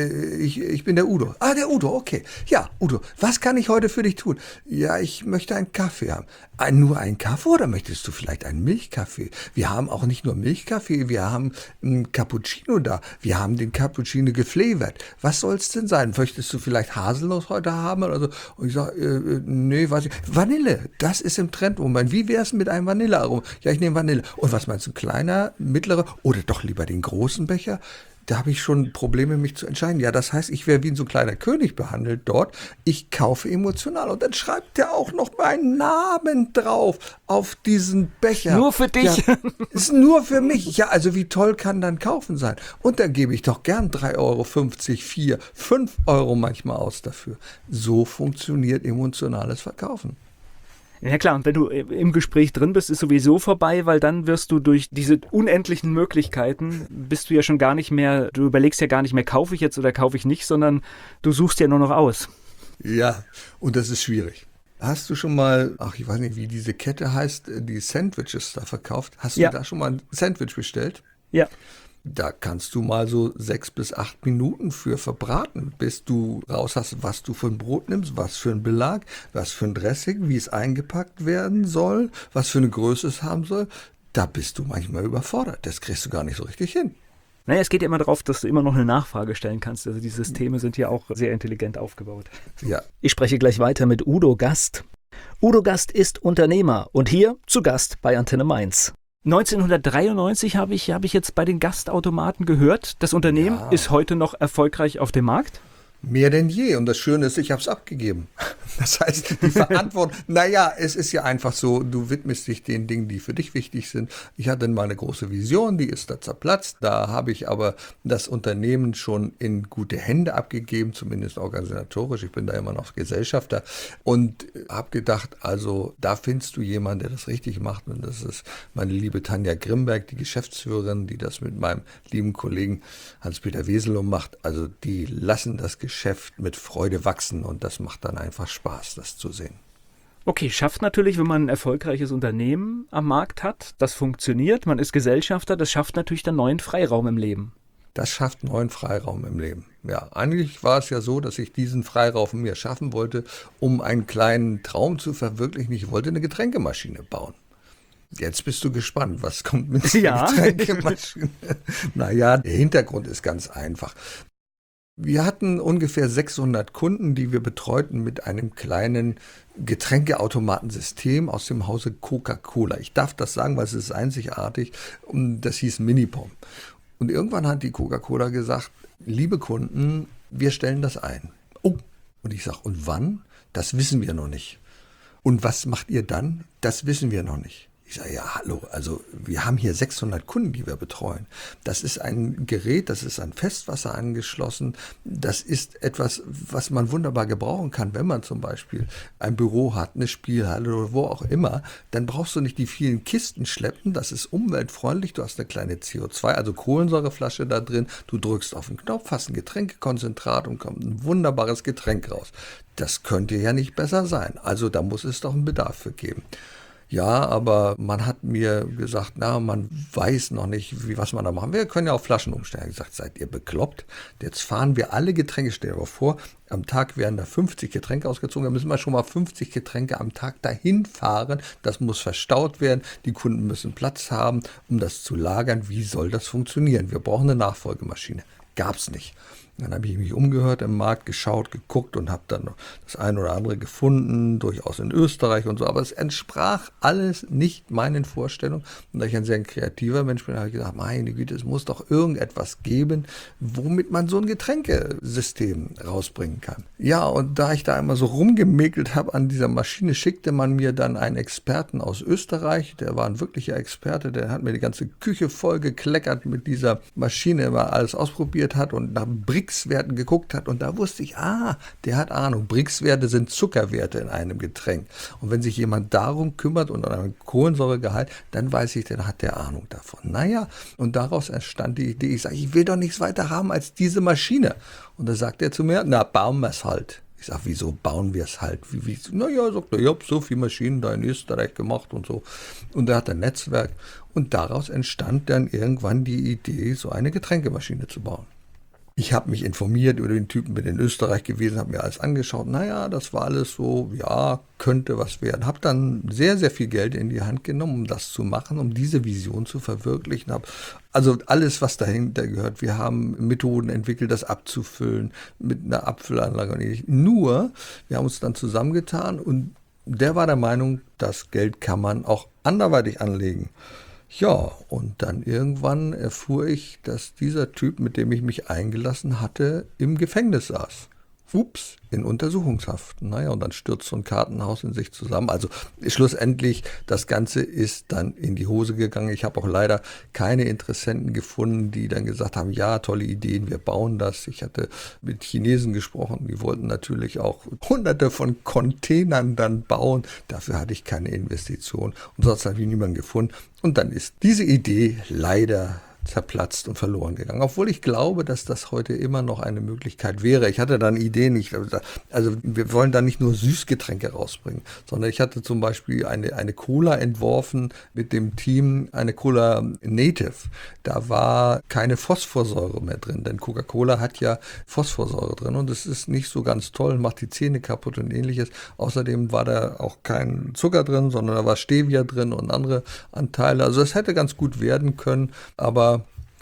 S4: Ich bin der Udo. Der Udo, okay. Ja, Udo, was kann ich heute für dich tun? Ja, ich möchte einen Kaffee haben. Nur einen Kaffee oder möchtest du vielleicht einen Milchkaffee? Wir haben auch nicht nur Milchkaffee, wir haben einen Cappuccino da. Wir haben den Cappuccino geflavored. Was soll es denn sein? Möchtest du vielleicht Haselnuss heute haben oder so? Und ich sage, nee, weiß ich. Vanille, das ist im Trend. Moment, wie wäre es mit einem Vanillearomen? Ja, ich nehme Vanille. Und was meinst du, kleiner, mittlerer oder doch lieber den großen Becher? Da habe ich schon Probleme, mich zu entscheiden. Ja, das heißt, ich wäre wie so ein kleiner König behandelt dort. Ich kaufe emotional. Und dann schreibt er auch noch meinen Namen drauf auf diesen Becher.
S1: Nur für dich.
S4: Ja, ist nur für mich. Ja, also wie toll kann dann kaufen sein? Und dann gebe ich doch gern 3,50 Euro, 4, 5 Euro manchmal aus dafür. So funktioniert emotionales Verkaufen.
S1: Ja klar, und wenn du im Gespräch drin bist, ist sowieso vorbei, weil dann wirst du durch diese unendlichen Möglichkeiten, bist du ja schon gar nicht mehr, du überlegst ja gar nicht mehr, kaufe ich jetzt oder kaufe ich nicht, sondern du suchst ja nur noch aus.
S4: Ja, und das ist schwierig. Hast du schon mal, ich weiß nicht, wie diese Kette heißt, die Sandwiches da verkauft, hast du da schon mal ein Sandwich bestellt?
S1: Ja.
S4: Da kannst du mal so 6 bis 8 Minuten für verbraten, bis du raus hast, was du für ein Brot nimmst, was für ein Belag, was für ein Dressing, wie es eingepackt werden soll, was für eine Größe es haben soll. Da bist du manchmal überfordert. Das kriegst du gar nicht so richtig hin.
S1: Naja, es geht ja immer darauf, dass du immer noch eine Nachfrage stellen kannst. Also die Systeme sind ja auch sehr intelligent aufgebaut.
S4: Ja.
S5: Ich spreche gleich weiter mit Udo Gast. Udo Gast ist Unternehmer und hier zu Gast bei Antenne Mainz.
S1: 1993 habe ich jetzt bei den Gastautomaten gehört. Das Unternehmen ist heute noch erfolgreich auf dem Markt.
S4: Mehr denn je. Und das Schöne ist, ich habe es abgegeben. Das heißt, die Verantwortung, es ist ja einfach so, du widmest dich den Dingen, die für dich wichtig sind. Ich hatte mal eine große Vision, die ist da zerplatzt. Da habe ich aber das Unternehmen schon in gute Hände abgegeben, zumindest organisatorisch. Ich bin da immer noch Gesellschafter und habe gedacht, also da findest du jemanden, der das richtig macht. Und das ist meine liebe Tanja Grimberg, die Geschäftsführerin, die das mit meinem lieben Kollegen Hans-Peter Weselow macht. Also die lassen das Geschäft mit Freude wachsen und das macht dann einfach Spaß, das zu sehen.
S1: Okay, schafft natürlich, wenn man ein erfolgreiches Unternehmen am Markt hat, das funktioniert, man ist Gesellschafter, das schafft natürlich dann neuen Freiraum im Leben.
S4: Das schafft neuen Freiraum im Leben. Ja, eigentlich war es ja so, dass ich diesen Freiraum mir schaffen wollte, um einen kleinen Traum zu verwirklichen. Ich wollte eine Getränkemaschine bauen. Jetzt bist du gespannt, was kommt mit der Getränkemaschine? Naja, der Hintergrund ist ganz einfach. Wir hatten ungefähr 600 Kunden, die wir betreuten mit einem kleinen Getränkeautomatensystem aus dem Hause Coca-Cola. Ich darf das sagen, weil es ist einzigartig. Und das hieß Minipom. Und irgendwann hat die Coca-Cola gesagt, liebe Kunden, wir stellen das ein. Oh, und ich sage, und wann? Das wissen wir noch nicht. Und was macht ihr dann? Das wissen wir noch nicht. Ich sage, ja, hallo, also wir haben hier 600 Kunden, die wir betreuen. Das ist ein Gerät, das ist an Festwasser angeschlossen. Das ist etwas, was man wunderbar gebrauchen kann, wenn man zum Beispiel ein Büro hat, eine Spielhalle oder wo auch immer. Dann brauchst du nicht die vielen Kisten schleppen. Das ist umweltfreundlich. Du hast eine kleine CO2, also Kohlensäureflasche da drin. Du drückst auf den Knopf, hast ein Getränkekonzentrat und kommt ein wunderbares Getränk raus. Das könnte ja nicht besser sein. Also da muss es doch einen Bedarf für geben. Ja, aber man hat mir gesagt, man weiß noch nicht, was man da machen. Wir können ja auf Flaschen umstellen. Ich habe gesagt, seid ihr bekloppt? Jetzt fahren wir alle Getränke, stell dir mal vor, am Tag werden da 50 Getränke ausgezogen. Da müssen wir schon mal 50 Getränke am Tag dahin fahren. Das muss verstaut werden. Die Kunden müssen Platz haben, um das zu lagern. Wie soll das funktionieren? Wir brauchen eine Nachfolgemaschine. gab es nicht. Dann habe ich mich umgehört im Markt, geschaut, geguckt und habe dann noch das eine oder andere gefunden, durchaus in Österreich und so. Aber es entsprach alles nicht meinen Vorstellungen. Und da ich ein sehr kreativer Mensch bin, habe ich gedacht, meine Güte, es muss doch irgendetwas geben, womit man so ein Getränkesystem rausbringen kann. Ja, und da ich da einmal so rumgemäkelt habe an dieser Maschine, schickte man mir dann einen Experten aus Österreich. Der war ein wirklicher Experte, der hat mir die ganze Küche voll gekleckert mit dieser Maschine, mal alles ausprobiert hat und nach Brix-Werten geguckt hat und da wusste ich, der hat Ahnung. Brix-Werte sind Zuckerwerte in einem Getränk. Und wenn sich jemand darum kümmert und an einem Kohlensäuregehalt, dann weiß ich, dann hat der Ahnung davon. Naja, und daraus entstand die Idee, ich sage, ich will doch nichts weiter haben als diese Maschine. Und da sagt er zu mir, bauen wir es halt. Ich sage, wieso bauen wir es halt? Naja, sagt er, ich habe so viele Maschinen da in Österreich gemacht und so. Und er hat ein Netzwerk. Und daraus entstand dann irgendwann die Idee, so eine Getränkemaschine zu bauen. Ich habe mich informiert über den Typen, bin in Österreich gewesen, habe mir alles angeschaut. Naja, das war alles so, ja, könnte was werden. Habe dann sehr, sehr viel Geld in die Hand genommen, um das zu machen, um diese Vision zu verwirklichen. Also alles, was dahinter gehört. Wir haben Methoden entwickelt, das abzufüllen mit einer Abfüllanlage und ähnlichem. Nur, wir haben uns dann zusammengetan und der war der Meinung, das Geld kann man auch anderweitig anlegen. Ja, und dann irgendwann erfuhr ich, dass dieser Typ, mit dem ich mich eingelassen hatte, im Gefängnis saß. Ups, in Untersuchungshaft. Naja, und dann stürzt so ein Kartenhaus in sich zusammen. Also schlussendlich, das Ganze ist dann in die Hose gegangen. Ich habe auch leider keine Interessenten gefunden, die dann gesagt haben, ja, tolle Ideen, wir bauen das. Ich hatte mit Chinesen gesprochen, die wollten natürlich auch hunderte von Containern dann bauen. Dafür hatte ich keine Investition und sonst habe ich niemanden gefunden. Und dann ist diese Idee leider zerplatzt und verloren gegangen. Obwohl ich glaube, dass das heute immer noch eine Möglichkeit wäre. Ich hatte dann Ideen, also wir wollen da nicht nur Süßgetränke rausbringen, sondern ich hatte zum Beispiel eine Cola entworfen mit dem Team, eine Cola Native. Da war keine Phosphorsäure mehr drin, denn Coca-Cola hat ja Phosphorsäure drin und es ist nicht so ganz toll, macht die Zähne kaputt und ähnliches. Außerdem war da auch kein Zucker drin, sondern da war Stevia drin und andere Anteile. Also es hätte ganz gut werden können, aber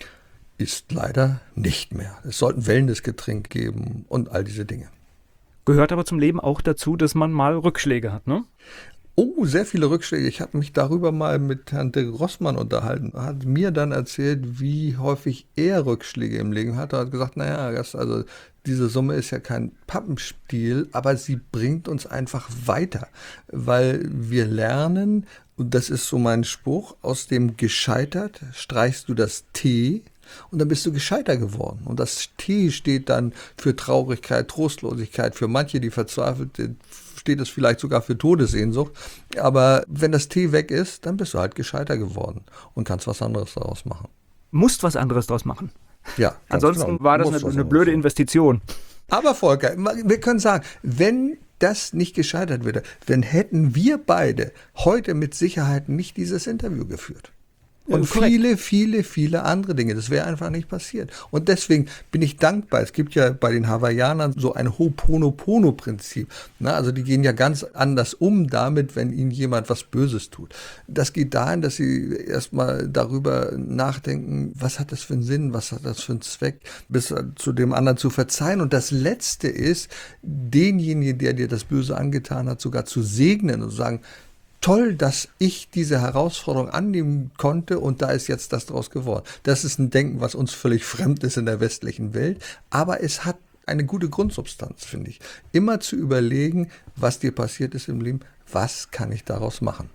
S4: ist leider nicht mehr. Es sollte ein Wellnessgetränk geben und all diese Dinge.
S1: Gehört aber zum Leben auch dazu, dass man mal Rückschläge hat, ne?
S4: Oh, sehr viele Rückschläge. Ich habe mich darüber mal mit Herrn de Grossmann unterhalten. Er hat mir dann erzählt, wie häufig er Rückschläge im Leben hat. Er hat gesagt, also diese Summe ist ja kein Pappenstiel, aber sie bringt uns einfach weiter, weil wir lernen, und das ist so mein Spruch, aus dem Gescheitert streichst du das T und dann bist du gescheiter geworden. Und das T steht dann für Traurigkeit, Trostlosigkeit. Für manche, die verzweifelt sind, steht es vielleicht sogar für Todessehnsucht. Aber wenn das T weg ist, dann bist du halt gescheiter geworden und kannst was anderes daraus machen.
S1: Musst was anderes daraus machen.
S4: Ja.
S1: Ansonsten
S4: genau.
S1: war das eine blöde Investition.
S4: Aber Volker, wir können sagen, wenn das nicht gescheitert wäre, dann hätten wir beide heute mit Sicherheit nicht dieses Interview geführt. Und viele andere Dinge. Das wäre einfach nicht passiert. Und deswegen bin ich dankbar. Es gibt ja bei den Hawaiianern so ein Ho'oponopono-Prinzip. Also die gehen ja ganz anders um damit, wenn ihnen jemand was Böses tut. Das geht dahin, dass sie erstmal darüber nachdenken, was hat das für einen Sinn, was hat das für einen Zweck, bis zu dem anderen zu verzeihen. Und das Letzte ist, denjenigen, der dir das Böse angetan hat, sogar zu segnen und zu sagen, toll, dass ich diese Herausforderung annehmen konnte und da ist jetzt das draus geworden. Das ist ein Denken, was uns völlig fremd ist in der westlichen Welt, aber es hat eine gute Grundsubstanz, finde ich. Immer zu überlegen, was dir passiert ist im Leben, was kann ich daraus machen.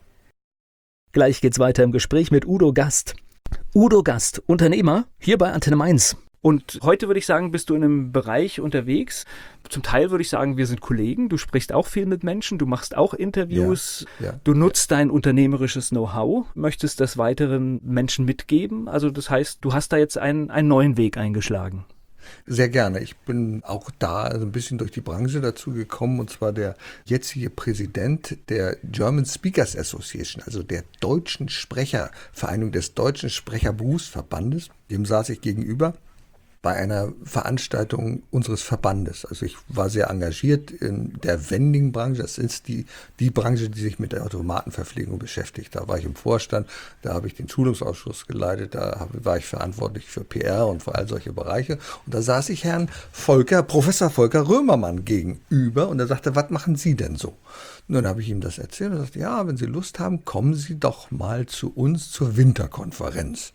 S5: Gleich geht's weiter im Gespräch mit Udo Gast. Udo Gast, Unternehmer, hier bei Antenne Mainz.
S1: Und heute würde ich sagen, bist du in einem Bereich unterwegs. Zum Teil würde ich sagen, wir sind Kollegen. Du sprichst auch viel mit Menschen, du machst auch Interviews.
S4: Ja.
S1: Du nutzt dein unternehmerisches Know-how, möchtest das weiteren Menschen mitgeben. Also das heißt, du hast da jetzt einen neuen Weg eingeschlagen.
S4: Sehr gerne. Ich bin auch da ein bisschen durch die Branche dazu gekommen, und zwar der jetzige Präsident der German Speakers Association, also der deutschen Sprechervereinigung des deutschen Sprecherberufsverbandes. Dem saß ich gegenüber. bei einer Veranstaltung unseres Verbandes. Also ich war sehr engagiert in der Vending-Branche. Das ist die Branche, die sich mit der Automatenverpflegung beschäftigt. Da war ich im Vorstand, da habe ich den Schulungsausschuss geleitet, war ich verantwortlich für PR und für all solche Bereiche. Und da saß ich Herrn Professor Volker Römermann gegenüber und er sagte, was machen Sie denn so? Und dann habe ich ihm das erzählt und er sagte, ja, wenn Sie Lust haben, kommen Sie doch mal zu uns zur Winterkonferenz.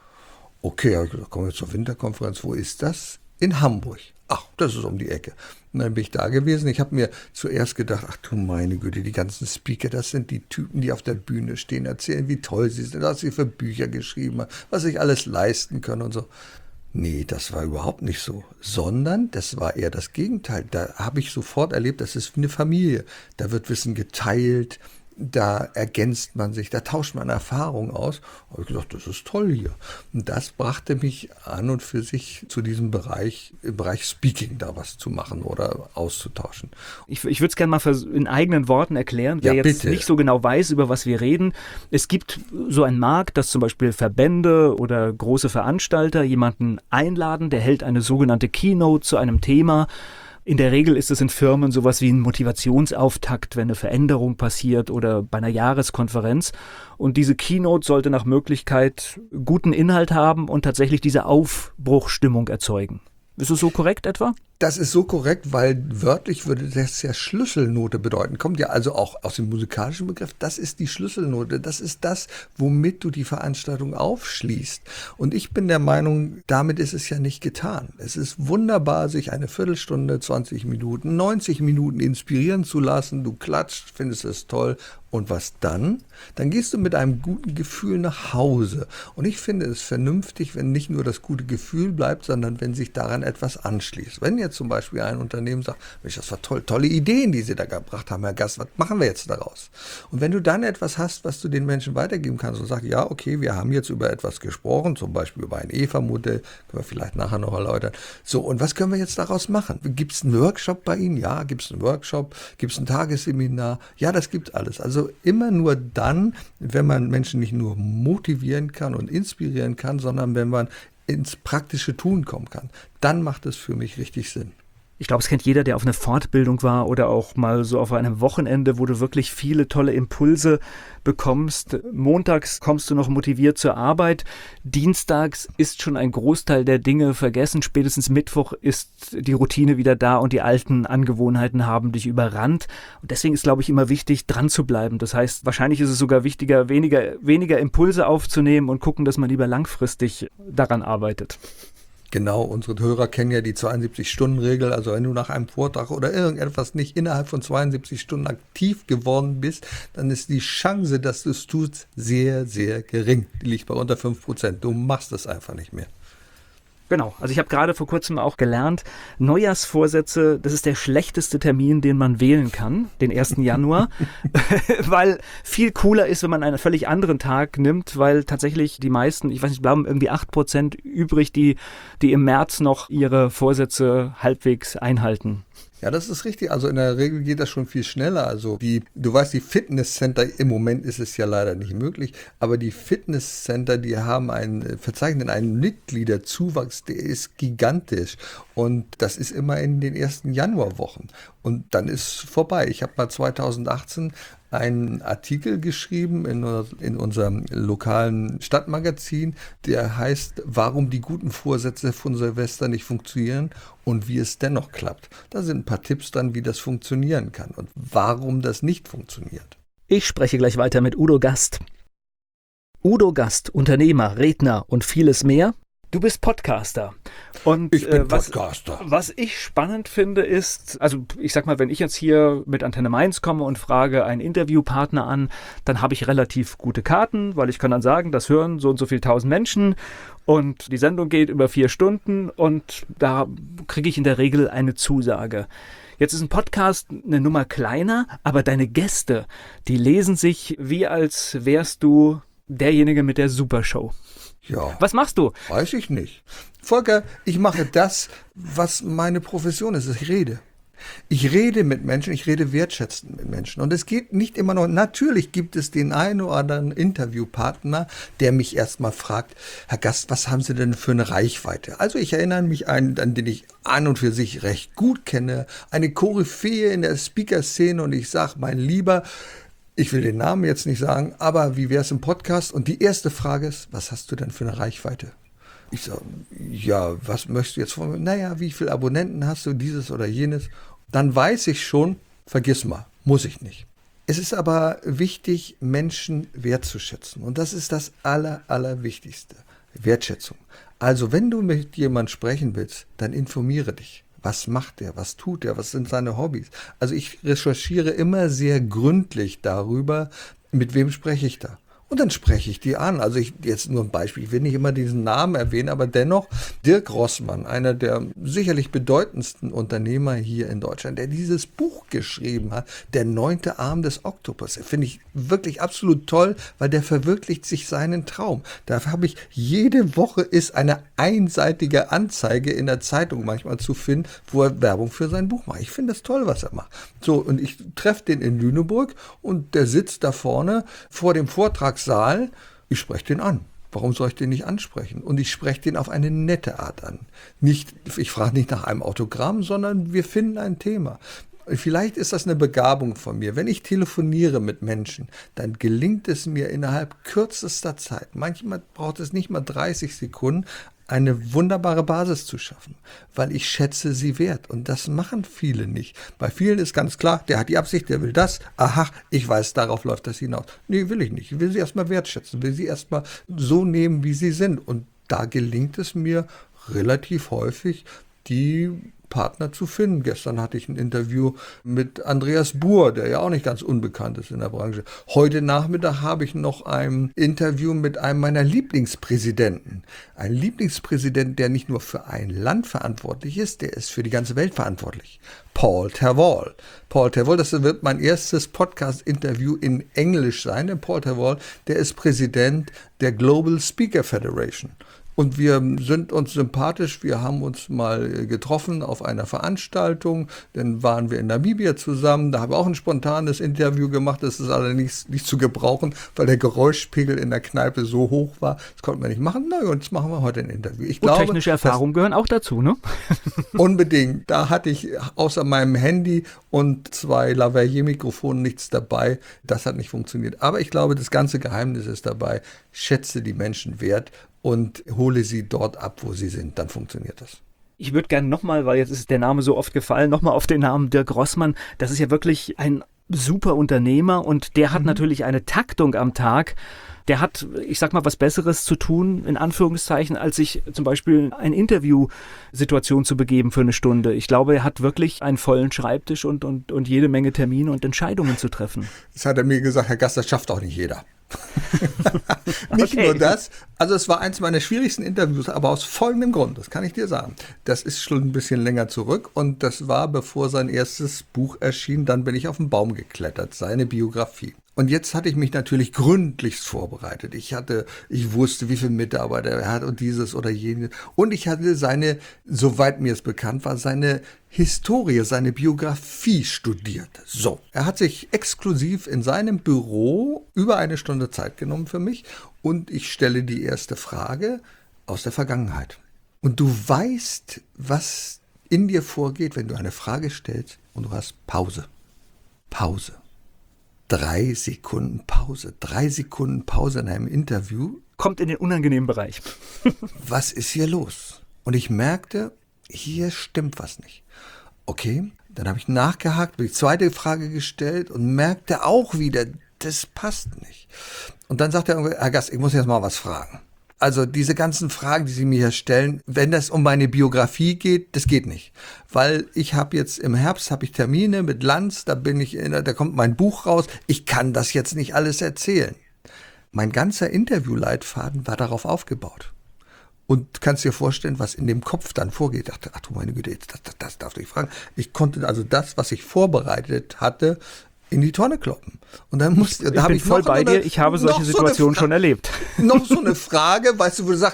S4: Okay, habe ich gesagt, kommen wir zur Winterkonferenz. Wo ist das? In Hamburg. Ach, das ist um die Ecke. Und dann bin ich da gewesen. Ich habe mir zuerst gedacht, ach du meine Güte, die ganzen Speaker, das sind die Typen, die auf der Bühne stehen, erzählen, wie toll sie sind, was sie für Bücher geschrieben haben, was sich alles leisten können und so. Nee, das war überhaupt nicht so, sondern das war eher das Gegenteil. Da habe ich sofort erlebt, das ist wie eine Familie. Da wird Wissen geteilt, da ergänzt man sich, da tauscht man Erfahrungen aus. Da habe ich gesagt, das ist toll hier. Und das brachte mich an und für sich zu diesem Bereich, im Bereich Speaking da was zu machen oder auszutauschen.
S1: Ich würde es gerne mal in eigenen Worten erklären, wer jetzt nicht so genau weiß, über was wir reden. Es gibt so einen Markt, dass zum Beispiel Verbände oder große Veranstalter jemanden einladen, der hält eine sogenannte Keynote zu einem Thema. In der Regel ist es in Firmen sowas wie ein Motivationsauftakt, wenn eine Veränderung passiert oder bei einer Jahreskonferenz. Und diese Keynote sollte nach Möglichkeit guten Inhalt haben und tatsächlich diese Aufbruchstimmung erzeugen. Ist es so korrekt etwa?
S4: Das ist so korrekt, weil wörtlich würde das ja Schlüsselnote bedeuten. Kommt ja also auch aus dem musikalischen Begriff. Das ist die Schlüsselnote. Das ist das, womit du die Veranstaltung aufschließt. Und ich bin der Meinung, damit ist es ja nicht getan. Es ist wunderbar, sich eine Viertelstunde, 20 Minuten, 90 Minuten inspirieren zu lassen. Du klatscht, findest es toll. Und was dann? Dann gehst du mit einem guten Gefühl nach Hause. Und ich finde es vernünftig, wenn nicht nur das gute Gefühl bleibt, sondern wenn sich daran etwas anschließt. Wenn jetzt zum Beispiel ein Unternehmen sagt, Mensch, das war toll, tolle Ideen, die Sie da gebracht haben, Herr Gast, was machen wir jetzt daraus? Und wenn du dann etwas hast, was du den Menschen weitergeben kannst und sagst, ja, okay, wir haben jetzt über etwas gesprochen, zum Beispiel über ein EVA-Modell, können wir vielleicht nachher noch erläutern. So, und was können wir jetzt daraus machen? Gibt es einen Workshop bei Ihnen? Ja, gibt es einen Workshop? Gibt es ein Tagesseminar? Ja, das gibt alles. Also immer nur dann, wenn man Menschen nicht nur motivieren kann und inspirieren kann, sondern wenn man ins praktische Tun kommen kann, dann macht es für mich richtig Sinn.
S1: Ich glaube, es kennt jeder, der auf einer Fortbildung war oder auch mal so auf einem Wochenende, wo du wirklich viele tolle Impulse bekommst. Montags kommst du noch motiviert zur Arbeit. Dienstags ist schon ein Großteil der Dinge vergessen. Spätestens Mittwoch ist die Routine wieder da und die alten Angewohnheiten haben dich überrannt. Und deswegen ist, glaube ich, immer wichtig, dran zu bleiben. Das heißt, wahrscheinlich ist es sogar wichtiger, weniger Impulse aufzunehmen und gucken, dass man lieber langfristig daran arbeitet.
S4: Genau, unsere Hörer kennen ja die 72-Stunden-Regel. Also wenn du nach einem Vortrag oder irgendetwas nicht innerhalb von 72 Stunden aktiv geworden bist, dann ist die Chance, dass du es tust, sehr, sehr gering. Die liegt bei unter 5%. Du machst es einfach nicht mehr.
S1: Genau, also ich habe gerade vor kurzem auch gelernt, Neujahrsvorsätze, das ist der schlechteste Termin, den man wählen kann, den 1. Januar, weil viel cooler ist, wenn man einen völlig anderen Tag nimmt, weil tatsächlich die meisten, ich weiß nicht, bleiben irgendwie 8% übrig, die im März noch ihre Vorsätze halbwegs einhalten.
S4: Ja, das ist richtig. Also in der Regel geht das schon viel schneller. Also du weißt, die Fitnesscenter, im Moment ist es ja leider nicht möglich, aber die Fitnesscenter, die verzeichnen einen Mitgliederzuwachs, der ist gigantisch. Und das ist immer in den ersten Januarwochen. Und dann ist vorbei. Ich habe mal 2018 einen Artikel geschrieben in unserem lokalen Stadtmagazin, der heißt, warum die guten Vorsätze von Silvester nicht funktionieren und wie es dennoch klappt. Da sind ein paar Tipps dran, wie das funktionieren kann und warum das nicht funktioniert.
S5: Ich spreche gleich weiter mit Udo Gast. Udo Gast, Unternehmer, Redner und vieles mehr. Du bist Podcaster. Und
S4: ich bin Podcaster.
S1: Was ich spannend finde ist, also ich sag mal, wenn ich jetzt hier mit Antenne Mainz komme und frage einen Interviewpartner an, dann habe ich relativ gute Karten, weil ich kann dann sagen, das hören so und so viele 1000 Menschen und die Sendung geht über 4 Stunden und da kriege ich in der Regel eine Zusage. Jetzt ist ein Podcast eine Nummer kleiner, aber deine Gäste, die lesen sich wie als wärst du derjenige mit der Supershow.
S4: Ja.
S1: Was machst du?
S4: Weiß ich nicht. Volker, ich mache das, was meine Profession ist. Ich rede. Ich rede mit Menschen, ich rede wertschätzend mit Menschen. Und es geht nicht immer nur, natürlich gibt es den einen oder anderen Interviewpartner, der mich erstmal fragt, Herr Gast, was haben Sie denn für eine Reichweite? Also ich erinnere mich an den ich an und für sich recht gut kenne, eine Koryphäe in der Speaker-Szene, und ich sage, mein Lieber, ich will den Namen jetzt nicht sagen, aber wie wäre es im Podcast? Und die erste Frage ist, was hast du denn für eine Reichweite? Ich sage, ja, was möchtest du jetzt von mir? Naja, wie viele Abonnenten hast du, dieses oder jenes? Dann weiß ich schon, vergiss mal, muss ich nicht. Es ist aber wichtig, Menschen wertzuschätzen. Und das ist das Allerwichtigste. Wertschätzung. Also wenn du mit jemandem sprechen willst, dann informiere dich. Was macht er? Was tut er? Was sind seine Hobbys? Also ich recherchiere immer sehr gründlich darüber, mit wem spreche ich da. Und dann spreche ich die an. Also jetzt nur ein Beispiel, ich will nicht immer diesen Namen erwähnen, aber dennoch Dirk Rossmann, einer der sicherlich bedeutendsten Unternehmer hier in Deutschland, der dieses Buch geschrieben hat, Der 9. Arm des Oktopus. Finde ich wirklich absolut toll, weil der verwirklicht sich seinen Traum. Da habe ich jede Woche ist eine einseitige Anzeige in der Zeitung manchmal zu finden, wo er Werbung für sein Buch macht. Ich finde das toll, was er macht. So, und ich treffe den in Lüneburg und der sitzt da vorne vor dem Vortragssaal. Ich spreche den an. Warum soll ich den nicht ansprechen? Und ich spreche den auf eine nette Art an. Ich frage nicht nach einem Autogramm, sondern wir finden ein Thema. Vielleicht ist das eine Begabung von mir. Wenn ich telefoniere mit Menschen, dann gelingt es mir innerhalb kürzester Zeit, manchmal braucht es nicht mal 30 Sekunden, eine wunderbare Basis zu schaffen, weil ich schätze sie wert. Und das machen viele nicht. Bei vielen ist ganz klar, der hat die Absicht, der will das. Aha, ich weiß, darauf läuft das hinaus. Nee, will ich nicht. Ich will sie erstmal wertschätzen, will sie erstmal so nehmen, wie sie sind. Und da gelingt es mir relativ häufig, die Partner zu finden. Gestern hatte ich ein Interview mit Andreas Buhr, der ja auch nicht ganz unbekannt ist in der Branche. Heute Nachmittag habe ich noch ein Interview mit einem meiner Lieblingspräsidenten. Ein Lieblingspräsident, der nicht nur für ein Land verantwortlich ist, der ist für die ganze Welt verantwortlich. Paul Terwall. Paul Terwall, das wird mein erstes Podcast-Interview in Englisch sein. Denn Paul Terwall, der ist Präsident der Global Speaker Federation. Und wir sind uns sympathisch, wir haben uns mal getroffen auf einer Veranstaltung, dann waren wir in Namibia zusammen, da habe ich auch ein spontanes Interview gemacht, das ist allerdings nicht zu gebrauchen, weil der Geräuschpegel in der Kneipe so hoch war, das konnten wir nicht machen. Na gut, jetzt machen wir heute ein Interview. Ich glaube,
S1: technische Erfahrungen gehören auch dazu, ne?
S4: Unbedingt, da hatte ich außer meinem Handy und 2 Lavalier-Mikrofonen nichts dabei, das hat nicht funktioniert. Aber ich glaube, das ganze Geheimnis ist dabei, schätze die Menschen wert und hole sie dort ab, wo sie sind. Dann funktioniert das.
S1: Ich würde gerne nochmal, weil jetzt ist der Name so oft gefallen, nochmal auf den Namen Dirk Rossmann. Das ist ja wirklich ein super Unternehmer und der hat natürlich eine Taktung am Tag. Der hat, ich sag mal, was Besseres zu tun, in Anführungszeichen, als sich zum Beispiel eine Interviewsituation zu begeben für eine Stunde. Ich glaube, er hat wirklich einen vollen Schreibtisch und jede Menge Termine und Entscheidungen zu treffen.
S4: Das hat er mir gesagt, Herr Gast, das schafft auch nicht jeder. Nicht nur das, also es war eins meiner schwierigsten Interviews, aber aus folgendem Grund, das kann ich dir sagen. Das ist schon ein bisschen länger zurück und das war, bevor sein erstes Buch erschien, dann bin ich auf den Baum geklettert, seine Biografie. Und jetzt hatte ich mich natürlich gründlichst vorbereitet. Ich wusste, wie viele Mitarbeiter er hat und dieses oder jenes. Und ich hatte seine, soweit mir es bekannt war, seine Historie, seine Biografie studiert. So, er hat sich exklusiv in seinem Büro über eine Stunde Zeit genommen für mich und ich stelle die erste Frage aus der Vergangenheit. Und du weißt, was in dir vorgeht, wenn du eine Frage stellst und du hast Pause. Pause. 3 Sekunden Pause. 3 Sekunden Pause in einem Interview.
S1: Kommt in den unangenehmen Bereich.
S4: Was ist hier los? Und ich merkte, hier stimmt was nicht. Okay, dann habe ich nachgehakt, habe die zweite Frage gestellt und merkte auch wieder, das passt nicht. Und dann sagte er, Herr Gast, ich muss jetzt mal was fragen. Also diese ganzen Fragen, die Sie mir hier stellen, wenn das um meine Biografie geht, das geht nicht. Weil ich habe jetzt im Herbst Termine mit Lanz, da kommt mein Buch raus. Ich kann das jetzt nicht alles erzählen. Mein ganzer Interviewleitfaden war darauf aufgebaut. Und kannst dir vorstellen, was in dem Kopf dann vorgeht. Ich dachte, ach du meine Güte, das darfst du nicht fragen. Ich konnte also das, was ich vorbereitet hatte, in die Tonne kloppen. Und dann
S1: ich habe solche Situationen schon erlebt.
S4: Noch so eine Frage, weißt du, wo du sagst,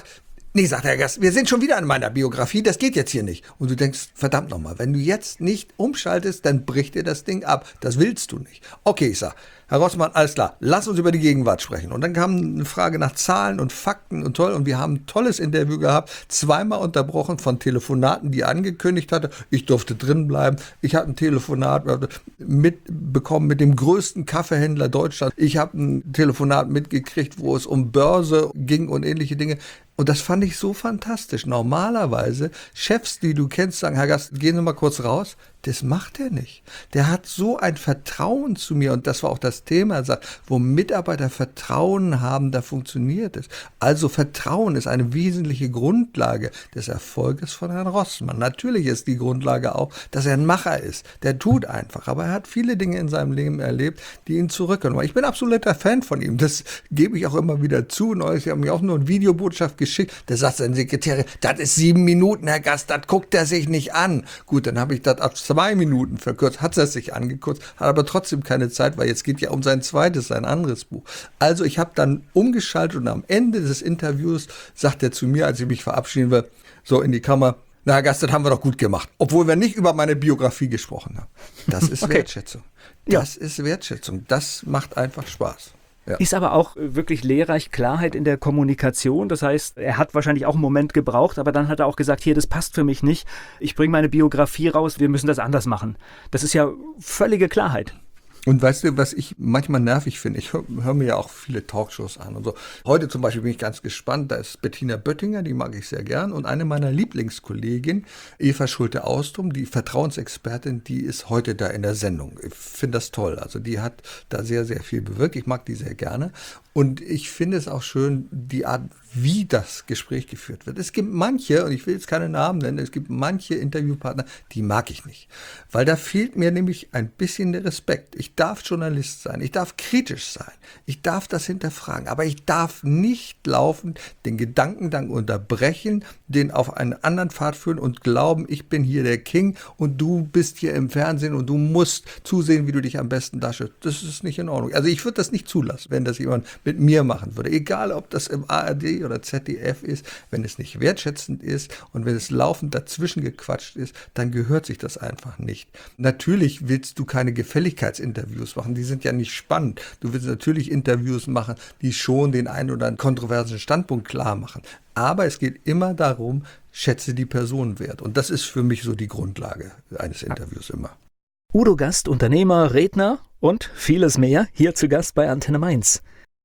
S4: Nee, sagt der Gast, wir sind schon wieder an meiner Biografie, das geht jetzt hier nicht. Und du denkst, verdammt nochmal, wenn du jetzt nicht umschaltest, dann bricht dir das Ding ab. Das willst du nicht. Okay, ich sag, Herr Rossmann, alles klar, lass uns über die Gegenwart sprechen. Und dann kam eine Frage nach Zahlen und Fakten und toll. Und wir haben ein tolles Interview gehabt, zweimal unterbrochen von Telefonaten, die angekündigt hatte, ich durfte drin bleiben. Ich habe ein Telefonat mitbekommen mit dem größten Kaffeehändler Deutschlands. Ich habe ein Telefonat mitgekriegt, wo es um Börse ging und ähnliche Dinge. Und das fand ich so fantastisch. Normalerweise, Chefs, die du kennst, sagen, Herr Gast, gehen Sie mal kurz raus. Das macht er nicht. Der hat so ein Vertrauen zu mir. Und das war auch das Thema. Er sagt, wo Mitarbeiter Vertrauen haben, da funktioniert es. Also Vertrauen ist eine wesentliche Grundlage des Erfolges von Herrn Rossmann. Natürlich ist die Grundlage auch, dass er ein Macher ist. Der tut einfach. Aber er hat viele Dinge in seinem Leben erlebt, die ihn zurückholen. Ich bin absoluter Fan von ihm. Das gebe ich auch immer wieder zu. Neulich haben mir auch nur eine Videobotschaft geschickt. Da sagt sein Sekretär, das ist 7 Minuten, Herr Gast, das guckt er sich nicht an. Gut, dann habe ich das ab 2 Minuten verkürzt, hat er sich angekürzt, hat aber trotzdem keine Zeit, weil jetzt geht ja um sein anderes Buch. Also ich habe dann umgeschaltet und am Ende des Interviews sagt er zu mir, als ich mich verabschieden will, so in die Kamera, na Herr Gast, das haben wir doch gut gemacht. Obwohl wir nicht über meine Biografie gesprochen haben. Das ist
S1: Okay.
S4: Wertschätzung. Das ist Wertschätzung. Das macht einfach Spaß. Ja.
S1: Ist aber auch wirklich lehrreich, Klarheit in der Kommunikation. Das heißt, er hat wahrscheinlich auch einen Moment gebraucht, aber dann hat er auch gesagt, hier, das passt für mich nicht. Ich bringe meine Biografie raus, wir müssen das anders machen. Das ist ja völlige Klarheit.
S4: Und weißt du, was ich manchmal nervig finde? Ich hör mir ja auch viele Talkshows an und so. Heute zum Beispiel bin ich ganz gespannt, da ist Bettina Böttinger, die mag ich sehr gern. Und eine meiner Lieblingskolleginnen, Eva Schulte-Austrum, die Vertrauensexpertin, die ist heute da in der Sendung. Ich finde das toll. Also die hat da sehr, sehr viel bewirkt. Ich mag die sehr gerne. Und ich finde es auch schön, die Art, wie das Gespräch geführt wird. Es gibt manche, und ich will jetzt keine Namen nennen, es gibt manche Interviewpartner, die mag ich nicht. Weil da fehlt mir nämlich ein bisschen der Respekt. Ich darf Journalist sein, ich darf kritisch sein, ich darf das hinterfragen, aber ich darf nicht laufend den Gedankengang unterbrechen, den auf einen anderen Pfad führen und glauben, ich bin hier der King und du bist hier im Fernsehen und du musst zusehen, wie du dich am besten darstellst. Das ist nicht in Ordnung. Also ich würde das nicht zulassen, wenn das jemand mit mir machen würde. Egal, ob das im ARD oder ZDF ist, wenn es nicht wertschätzend ist und wenn es laufend dazwischen gequatscht ist, dann gehört sich das einfach nicht. Natürlich willst du keine Gefälligkeitsinterviews machen, die sind ja nicht spannend. Du willst natürlich Interviews machen, die schon den einen oder anderen kontroversen Standpunkt klar machen. Aber es geht immer darum, schätze die Person wert. Und das ist für mich so die Grundlage eines Interviews immer.
S5: Udo Gast, Unternehmer, Redner und vieles mehr, hier zu Gast bei Antenne Mainz.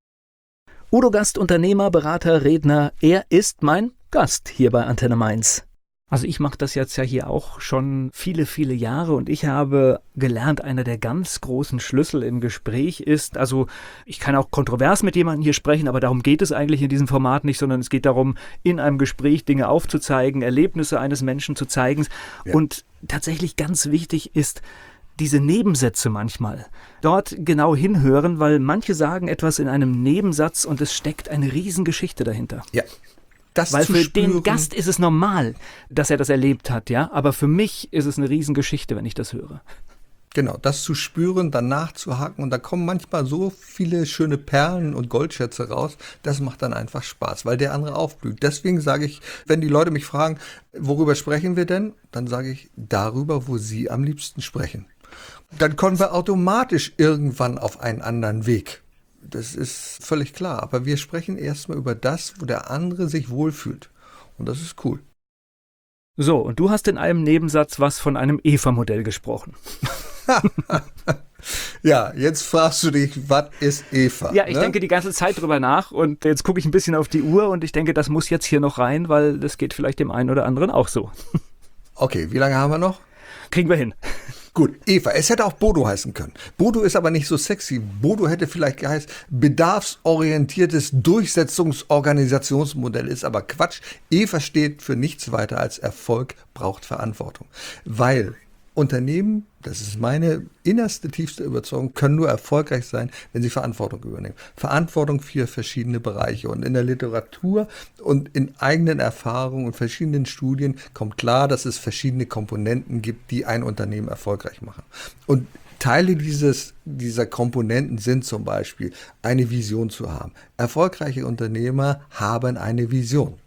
S5: Udo Gast, Unternehmer, Berater, Redner, er ist mein Gast hier bei Antenne Mainz. Also ich mache das jetzt ja hier auch schon viele, viele Jahre und ich habe gelernt, einer der ganz großen Schlüssel im Gespräch ist, also ich kann auch kontrovers mit jemandem hier sprechen, aber darum geht es eigentlich in diesem Format nicht, sondern es geht darum, in einem Gespräch Dinge aufzuzeigen, Erlebnisse eines Menschen zu zeigen. Ja. Und tatsächlich ganz wichtig ist, diese Nebensätze manchmal. Dort genau hinhören, weil manche sagen etwas in einem Nebensatz und es steckt eine Riesengeschichte dahinter.
S4: Ja.
S1: Weil für den Gast ist es normal, dass er das erlebt hat, ja. Aber für mich ist es eine Riesengeschichte, wenn ich das höre.
S4: Genau, das zu spüren, dann nachzuhaken und da kommen manchmal so viele schöne Perlen und Goldschätze raus, das macht dann einfach Spaß, weil der andere aufblüht. Deswegen sage ich, wenn die Leute mich fragen, worüber sprechen wir denn? Dann sage ich, darüber, wo sie am liebsten sprechen. Dann kommen wir automatisch irgendwann auf einen anderen Weg. Das ist völlig klar. Aber wir sprechen erstmal über das, wo der andere sich wohlfühlt. Und das ist cool.
S1: So, und du hast in einem Nebensatz was von einem Eva-Modell gesprochen.
S4: Ja, jetzt fragst du dich, was ist Eva?
S1: Ja, ich denke die ganze Zeit drüber nach und jetzt gucke ich ein bisschen auf die Uhr und ich denke, das muss jetzt hier noch rein, weil das geht vielleicht dem einen oder anderen auch so.
S4: Okay, wie lange haben wir noch?
S1: Kriegen wir hin.
S4: Gut, Eva, es hätte auch Bodo heißen können. Bodo ist aber nicht so sexy. Bodo hätte vielleicht geheißen, bedarfsorientiertes Durchsetzungsorganisationsmodell, ist aber Quatsch. Eva steht für nichts weiter als Erfolg braucht Verantwortung. Weil Unternehmen, das ist meine innerste, tiefste Überzeugung, können nur erfolgreich sein, wenn sie Verantwortung übernehmen. Verantwortung für verschiedene Bereiche. Und in der Literatur und in eigenen Erfahrungen und verschiedenen Studien kommt klar, dass es verschiedene Komponenten gibt, die ein Unternehmen erfolgreich machen. Und Teile dieser Komponenten sind zum Beispiel eine Vision zu haben. Erfolgreiche Unternehmer haben eine Vision.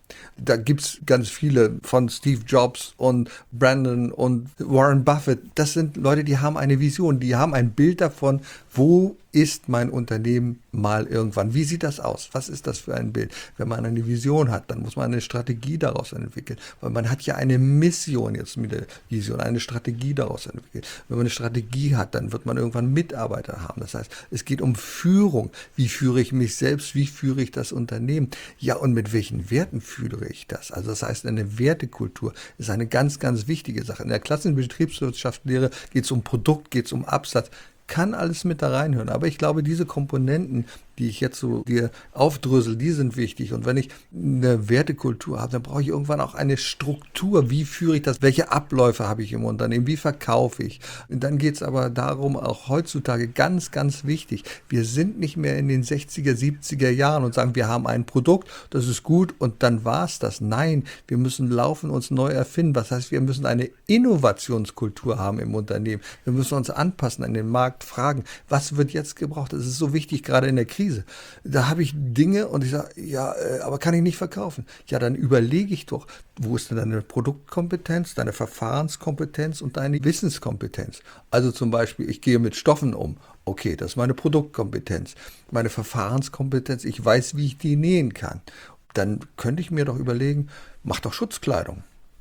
S4: Da gibt es ganz viele von Steve Jobs und Brandon und Warren Buffett. Das sind Leute, die haben eine Vision, die haben ein Bild davon, wo ist mein Unternehmen mal irgendwann? Wie sieht das aus? Was ist das für ein Bild? Wenn man eine Vision hat, dann muss man eine Strategie daraus entwickeln. Weil man hat ja eine Mission jetzt mit der Vision, eine Strategie daraus entwickeln. Wenn man eine Strategie hat, dann wird man irgendwann Mitarbeiter haben. Das heißt, es geht um Führung. Wie führe ich mich selbst? Wie führe ich das Unternehmen? Ja, und mit welchen Werten führe ich das? Also das heißt, eine Wertekultur ist eine ganz, ganz wichtige Sache. In der klassischen Betriebswirtschaftslehre geht es um Produkt, geht es um Absatz. Kann alles mit da reinhören. Aber ich glaube, diese Komponenten, die ich jetzt so dir aufdrösel, die sind wichtig. Und wenn ich eine Wertekultur habe, dann brauche ich irgendwann auch eine Struktur. Wie führe ich das? Welche Abläufe habe ich im Unternehmen? Wie verkaufe ich? Und dann geht es aber darum, auch heutzutage ganz, ganz wichtig. Wir sind nicht mehr in den 60er, 70er Jahren und sagen, wir haben ein Produkt, das ist gut und dann war es das. Nein, wir müssen laufen, uns neu erfinden. Das heißt, wir müssen eine Innovationskultur haben im Unternehmen. Wir müssen uns anpassen an den Markt, fragen, was wird jetzt gebraucht? Das ist so wichtig, gerade in der Krise. Da habe ich Dinge und ich sage, ja, aber kann ich nicht verkaufen. Ja, dann überlege ich doch, wo ist denn deine Produktkompetenz, deine Verfahrenskompetenz und deine Wissenskompetenz? Also zum Beispiel, ich gehe mit Stoffen um. Okay, das ist meine Produktkompetenz. Meine Verfahrenskompetenz, ich weiß, wie ich die nähen kann. Dann könnte ich mir doch überlegen, mach doch Schutzkleidung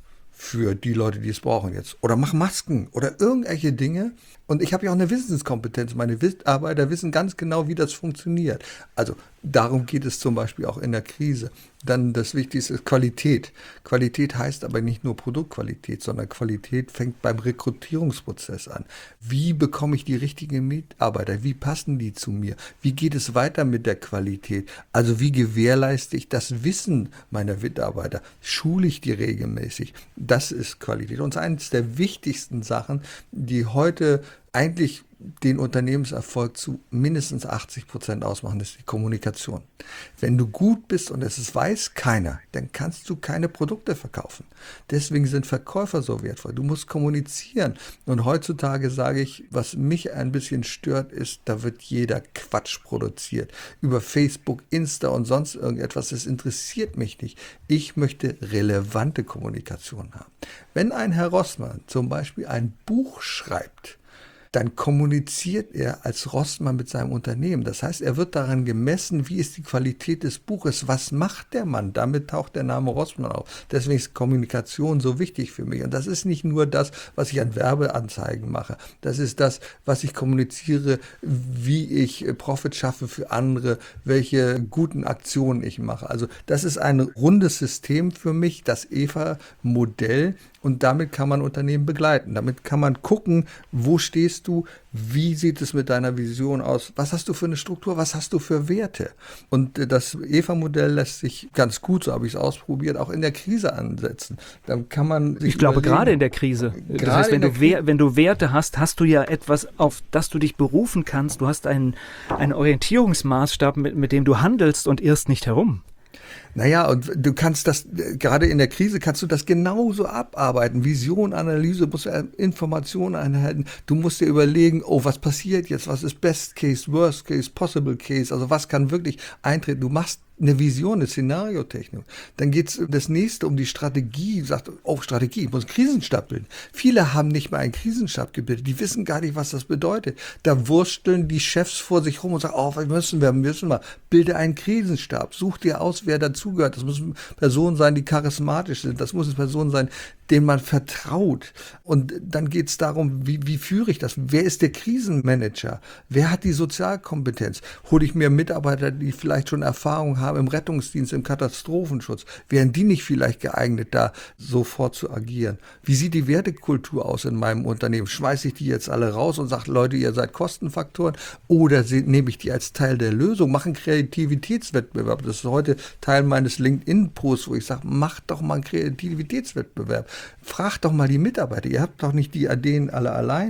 S4: für die Leute, die es brauchen jetzt. Oder mach Masken oder irgendwelche Dinge. Und ich habe ja auch eine Wissenskompetenz. Meine Mitarbeiter wissen ganz genau, wie das funktioniert. Also darum geht es zum Beispiel auch in der Krise. Dann das Wichtigste ist Qualität. Qualität heißt aber nicht nur Produktqualität, sondern Qualität fängt beim Rekrutierungsprozess an. Wie bekomme ich die richtigen Mitarbeiter? Wie passen die zu mir? Wie geht es weiter mit der Qualität? Also wie gewährleiste ich das Wissen meiner Mitarbeiter? Schule ich die regelmäßig? Das ist Qualität. Und eines der wichtigsten Sachen, die heute eigentlich den Unternehmenserfolg zu mindestens 80% ausmachen, ist die Kommunikation. Wenn du gut bist und es weiß keiner, dann kannst du keine Produkte verkaufen. Deswegen sind Verkäufer so wertvoll. Du musst kommunizieren. Und heutzutage sage ich, was mich ein bisschen stört, ist, da wird jeder Quatsch produziert. Über Facebook, Insta und sonst irgendetwas. Das interessiert mich nicht. Ich möchte relevante Kommunikation haben. Wenn ein Herr Rossmann zum Beispiel ein Buch schreibt, dann kommuniziert er als Rossmann mit seinem Unternehmen. Das heißt, er wird daran gemessen, wie ist die Qualität des Buches, was macht der Mann? Damit taucht der Name Rossmann auf. Deswegen ist Kommunikation so wichtig für mich. Und das ist nicht nur das, was ich an Werbeanzeigen mache. Das ist das, was ich kommuniziere, wie ich Profit schaffe für andere, welche guten Aktionen ich mache. Also das ist ein rundes System für mich, das EVA-Modell. Und damit kann man Unternehmen begleiten. Damit kann man gucken, wo stehst du, wie sieht es mit deiner Vision aus, was hast du für eine Struktur, was hast du für Werte. Und das EVA-Modell lässt sich ganz gut, so habe ich es ausprobiert, auch in der Krise ansetzen. Dann kann man sich
S1: Ich glaube, gerade in der Krise. Das heißt, wenn du Werte hast, hast du ja etwas, auf das du dich berufen kannst. Du hast einen Orientierungsmaßstab, mit dem du handelst und irrst nicht herum.
S4: Naja, und du kannst das, gerade in der Krise kannst du das genauso abarbeiten. Vision, Analyse, musst du Informationen einhalten. Du musst dir überlegen, oh, was passiert jetzt? Was ist Best Case, Worst Case, Possible Case? Also was kann wirklich eintreten? Du machst eine Vision, eine Szenariotechnik. Dann geht es das nächste um die Strategie. Sagt, oh, Strategie, ich muss einen Krisenstab bilden. Viele haben nicht mal einen Krisenstab gebildet. Die wissen gar nicht, was das bedeutet. Da wursteln die Chefs vor sich rum und sagen, oh, wir müssen mal, bilde einen Krisenstab. Such dir aus, wer dazugehört. Das müssen Personen sein, die charismatisch sind. Das müssen Personen sein, denen man vertraut. Und dann geht es darum, wie führe ich das? Wer ist der Krisenmanager? Wer hat die Sozialkompetenz? Hole ich mir Mitarbeiter, die vielleicht schon Erfahrung haben im Rettungsdienst, im Katastrophenschutz? Wären die nicht vielleicht geeignet, da sofort zu agieren? Wie sieht die Wertekultur aus in meinem Unternehmen? Schmeiße ich die jetzt alle raus und sage, Leute, ihr seid Kostenfaktoren? Oder nehme ich die als Teil der Lösung? Mache einen Kreativitätswettbewerb. Das ist heute Teil meines LinkedIn-Posts, wo ich sage, macht doch mal einen Kreativitätswettbewerb. Fragt doch mal die Mitarbeiter. Ihr habt doch nicht die Ideen alle alleine.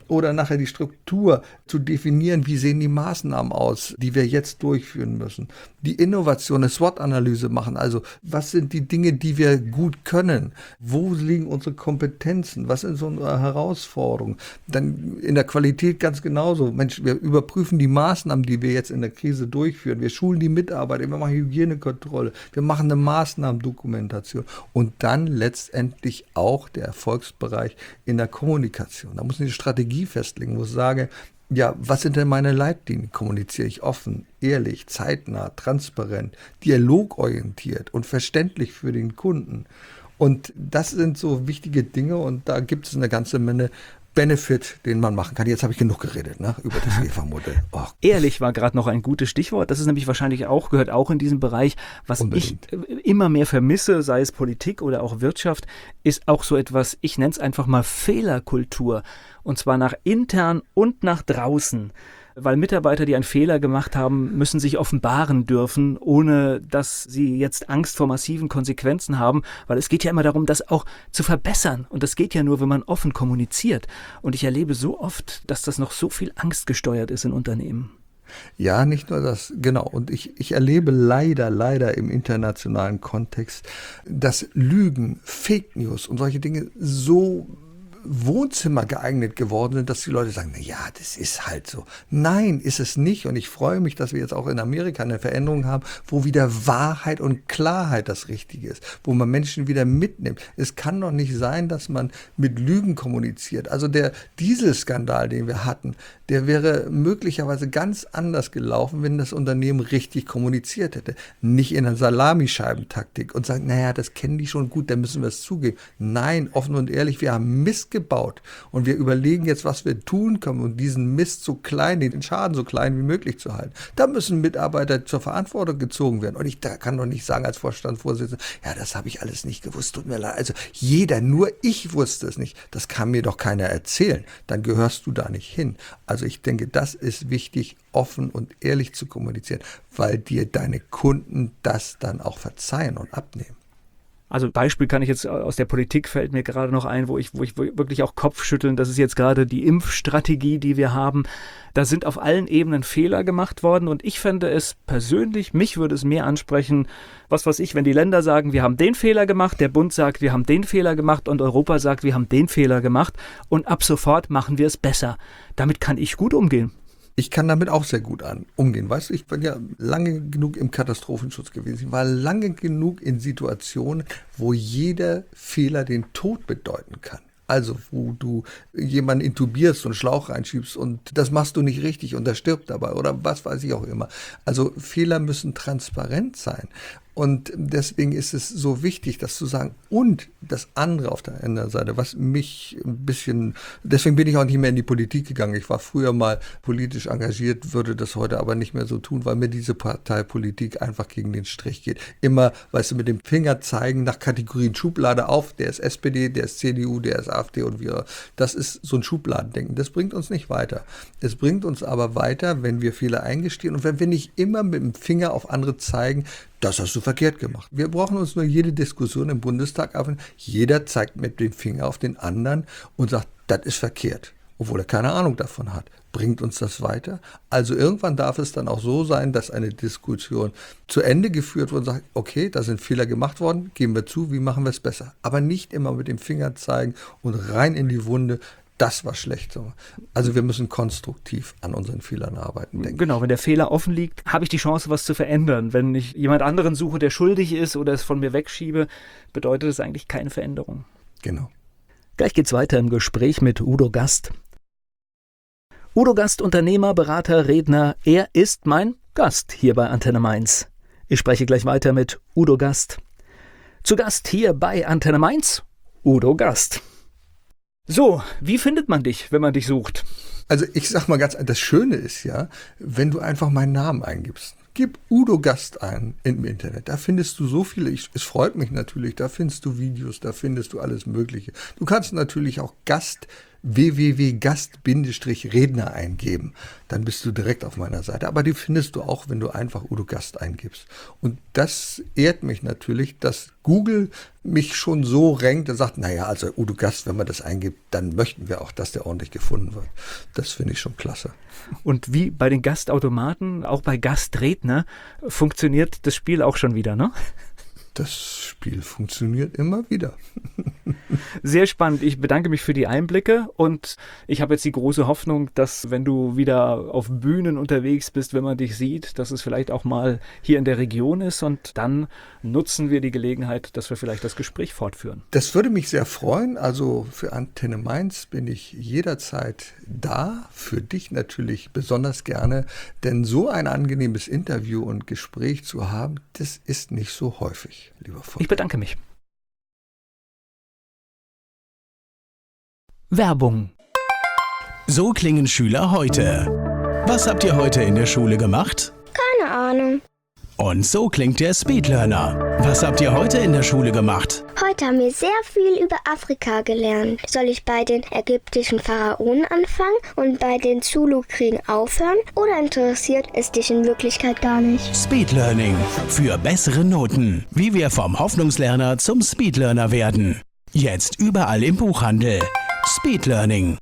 S4: oder nachher die Struktur zu definieren, wie sehen die Maßnahmen aus, die wir jetzt durchführen müssen. Die Innovation, eine SWOT-Analyse machen, also was sind die Dinge, die wir gut können, wo liegen unsere Kompetenzen, was sind so unsere Herausforderungen. Dann in der Qualität ganz genauso, Mensch, wir überprüfen die Maßnahmen, die wir jetzt in der Krise durchführen, wir schulen die Mitarbeiter, wir machen Hygienekontrolle, wir machen eine Maßnahmendokumentation und dann letztendlich auch der Erfolgsbereich in der Kommunikation. Da muss eine Strategie festlegen, wo ich sage, ja, was sind denn meine Leitlinien? Kommuniziere ich offen, ehrlich, zeitnah, transparent, dialogorientiert und verständlich für den Kunden. Und das sind so wichtige Dinge und da gibt es eine ganze Menge Benefit, den man machen kann. Jetzt habe ich genug geredet, ne, über das EVA-Modell. Oh.
S1: Ehrlich war gerade noch ein gutes Stichwort. Das ist nämlich wahrscheinlich auch, gehört auch in diesen Bereich, was Unbedingt. Ich immer mehr vermisse, sei es Politik oder auch Wirtschaft, ist auch so etwas, ich nenne es einfach mal Fehlerkultur. Und zwar nach intern und nach draußen. Weil Mitarbeiter, die einen Fehler gemacht haben, müssen sich offenbaren dürfen, ohne dass sie jetzt Angst vor massiven Konsequenzen haben, weil es geht ja immer darum, das auch zu verbessern und das geht ja nur, wenn man offen kommuniziert und ich erlebe so oft, dass das noch so viel angstgesteuert ist in Unternehmen.
S4: Ja, nicht nur das, genau. Und ich erlebe leider im internationalen Kontext, dass Lügen, Fake News und solche Dinge so Wohnzimmer geeignet geworden sind, dass die Leute sagen, na ja, das ist halt so. Nein, ist es nicht. Und ich freue mich, dass wir jetzt auch in Amerika eine Veränderung haben, wo wieder Wahrheit und Klarheit das Richtige ist, wo man Menschen wieder mitnimmt. Es kann doch nicht sein, dass man mit Lügen kommuniziert. Also der Dieselskandal, den wir hatten, der wäre möglicherweise ganz anders gelaufen, wenn das Unternehmen richtig kommuniziert hätte. Nicht in einer Salamischeibentaktik und sagen, naja, das kennen die schon gut, dann müssen wir es zugeben. Nein, offen und ehrlich, wir haben Mist gebaut und wir überlegen jetzt, was wir tun können, um diesen Mist so klein, den Schaden so klein wie möglich zu halten. Da müssen Mitarbeiter zur Verantwortung gezogen werden. Und ich kann doch nicht sagen als Vorstandsvorsitzender, ja, das habe ich alles nicht gewusst, tut mir leid. Also jeder, nur ich wusste es nicht. Das kann mir doch keiner erzählen. Dann gehörst du da nicht hin. Also ich denke, das ist wichtig, offen und ehrlich zu kommunizieren, weil dir deine Kunden das dann auch verzeihen und abnehmen.
S1: Also Beispiel kann ich jetzt aus der Politik, fällt mir gerade noch ein, wo ich wirklich auch Kopfschütteln, das ist jetzt gerade die Impfstrategie, die wir haben. Da sind auf allen Ebenen Fehler gemacht worden und ich fände es persönlich, mich würde es mehr ansprechen, was weiß ich, wenn die Länder sagen, wir haben den Fehler gemacht, der Bund sagt, wir haben den Fehler gemacht und Europa sagt, wir haben den Fehler gemacht und ab sofort machen wir es besser. Damit kann ich gut umgehen.
S4: Ich kann damit auch sehr gut umgehen. Weißt du, ich bin ja lange genug im Katastrophenschutz gewesen. Ich war lange genug in Situationen, wo jeder Fehler den Tod bedeuten kann. Also, wo du jemanden intubierst und einen Schlauch reinschiebst und das machst du nicht richtig und der stirbt dabei oder was weiß ich auch immer. Also, Fehler müssen transparent sein. Und deswegen ist es so wichtig, das zu sagen. Und das andere auf der anderen Seite, was mich ein bisschen, deswegen bin ich auch nicht mehr in die Politik gegangen. Ich war früher mal politisch engagiert, würde das heute aber nicht mehr so tun, weil mir diese Parteipolitik einfach gegen den Strich geht. Immer, weißt du, mit dem Finger zeigen nach Kategorien Schublade auf, der ist SPD, der ist CDU, der ist AfD und wir. Das ist so ein Schubladendenken. Das bringt uns nicht weiter. Es bringt uns aber weiter, wenn wir Fehler eingestehen und wenn wir nicht immer mit dem Finger auf andere zeigen, das hast du verkehrt gemacht. Wir brauchen uns nur jede Diskussion im Bundestag auf. Jeder zeigt mit dem Finger auf den anderen und sagt, das ist verkehrt, obwohl er keine Ahnung davon hat. Bringt uns das weiter? Also irgendwann darf es dann auch so sein, dass eine Diskussion zu Ende geführt wird und sagt, okay, da sind Fehler gemacht worden, geben wir zu, wie machen wir es besser? Aber nicht immer mit dem Finger zeigen und rein in die Wunde. Das war schlecht. Also wir müssen konstruktiv an unseren Fehlern arbeiten, denke ich.
S1: Genau, wenn der Fehler offen liegt, habe ich die Chance, was zu verändern. Wenn ich jemand anderen suche, der schuldig ist oder es von mir wegschiebe, bedeutet es eigentlich keine Veränderung.
S4: Genau.
S5: Gleich geht's weiter im Gespräch mit Udo Gast. Udo Gast, Unternehmer, Berater, Redner, er ist mein Gast hier bei Antenne Mainz. Ich spreche gleich weiter mit Udo Gast. Zu Gast hier bei Antenne Mainz, Udo Gast. So, wie findet man dich, wenn man dich sucht?
S4: Also ich sag mal ganz, das Schöne ist ja, wenn du einfach meinen Namen eingibst. Gib Udo Gast ein im Internet. Da findest du so viele, es freut mich natürlich, da findest du Videos, da findest du alles Mögliche. Du kannst natürlich auch Gast www.gast-redner eingeben. Dann bist du direkt auf meiner Seite. Aber die findest du auch, wenn du einfach Udo Gast eingibst. Und das ehrt mich natürlich, dass Google mich schon so rankt und sagt, naja, also Udo Gast, wenn man das eingibt, dann möchten wir auch, dass der ordentlich gefunden wird. Das finde ich schon klasse.
S1: Und wie bei den Gastautomaten, auch bei Gastredner, funktioniert das Spiel auch schon wieder, ne?
S4: Das Spiel funktioniert immer wieder.
S1: Sehr spannend. Ich bedanke mich für die Einblicke und ich habe jetzt die große Hoffnung, dass wenn du wieder auf Bühnen unterwegs bist, wenn man dich sieht, dass es vielleicht auch mal hier in der Region ist und dann nutzen wir die Gelegenheit, dass wir vielleicht das Gespräch fortführen.
S4: Das würde mich sehr freuen. Also für Antenne Mainz bin ich jederzeit da. Für dich natürlich besonders gerne, denn so ein angenehmes Interview und Gespräch zu haben, das ist nicht so häufig. Lieber Volker.
S1: Ich bedanke mich. Werbung.
S2: So klingen Schüler heute. Was habt ihr heute in der Schule gemacht?
S3: Keine Ahnung.
S2: Und so klingt der Speedlearner. Was habt ihr heute in der Schule gemacht?
S3: Heute haben wir sehr viel über Afrika gelernt. Soll ich bei den ägyptischen Pharaonen anfangen und bei den Zulu-Kriegen aufhören? Oder interessiert es dich in Wirklichkeit gar nicht?
S2: Speedlearning. Für bessere Noten. Wie wir vom Hoffnungslerner zum Speedlearner werden. Jetzt überall im Buchhandel. Speedlearning.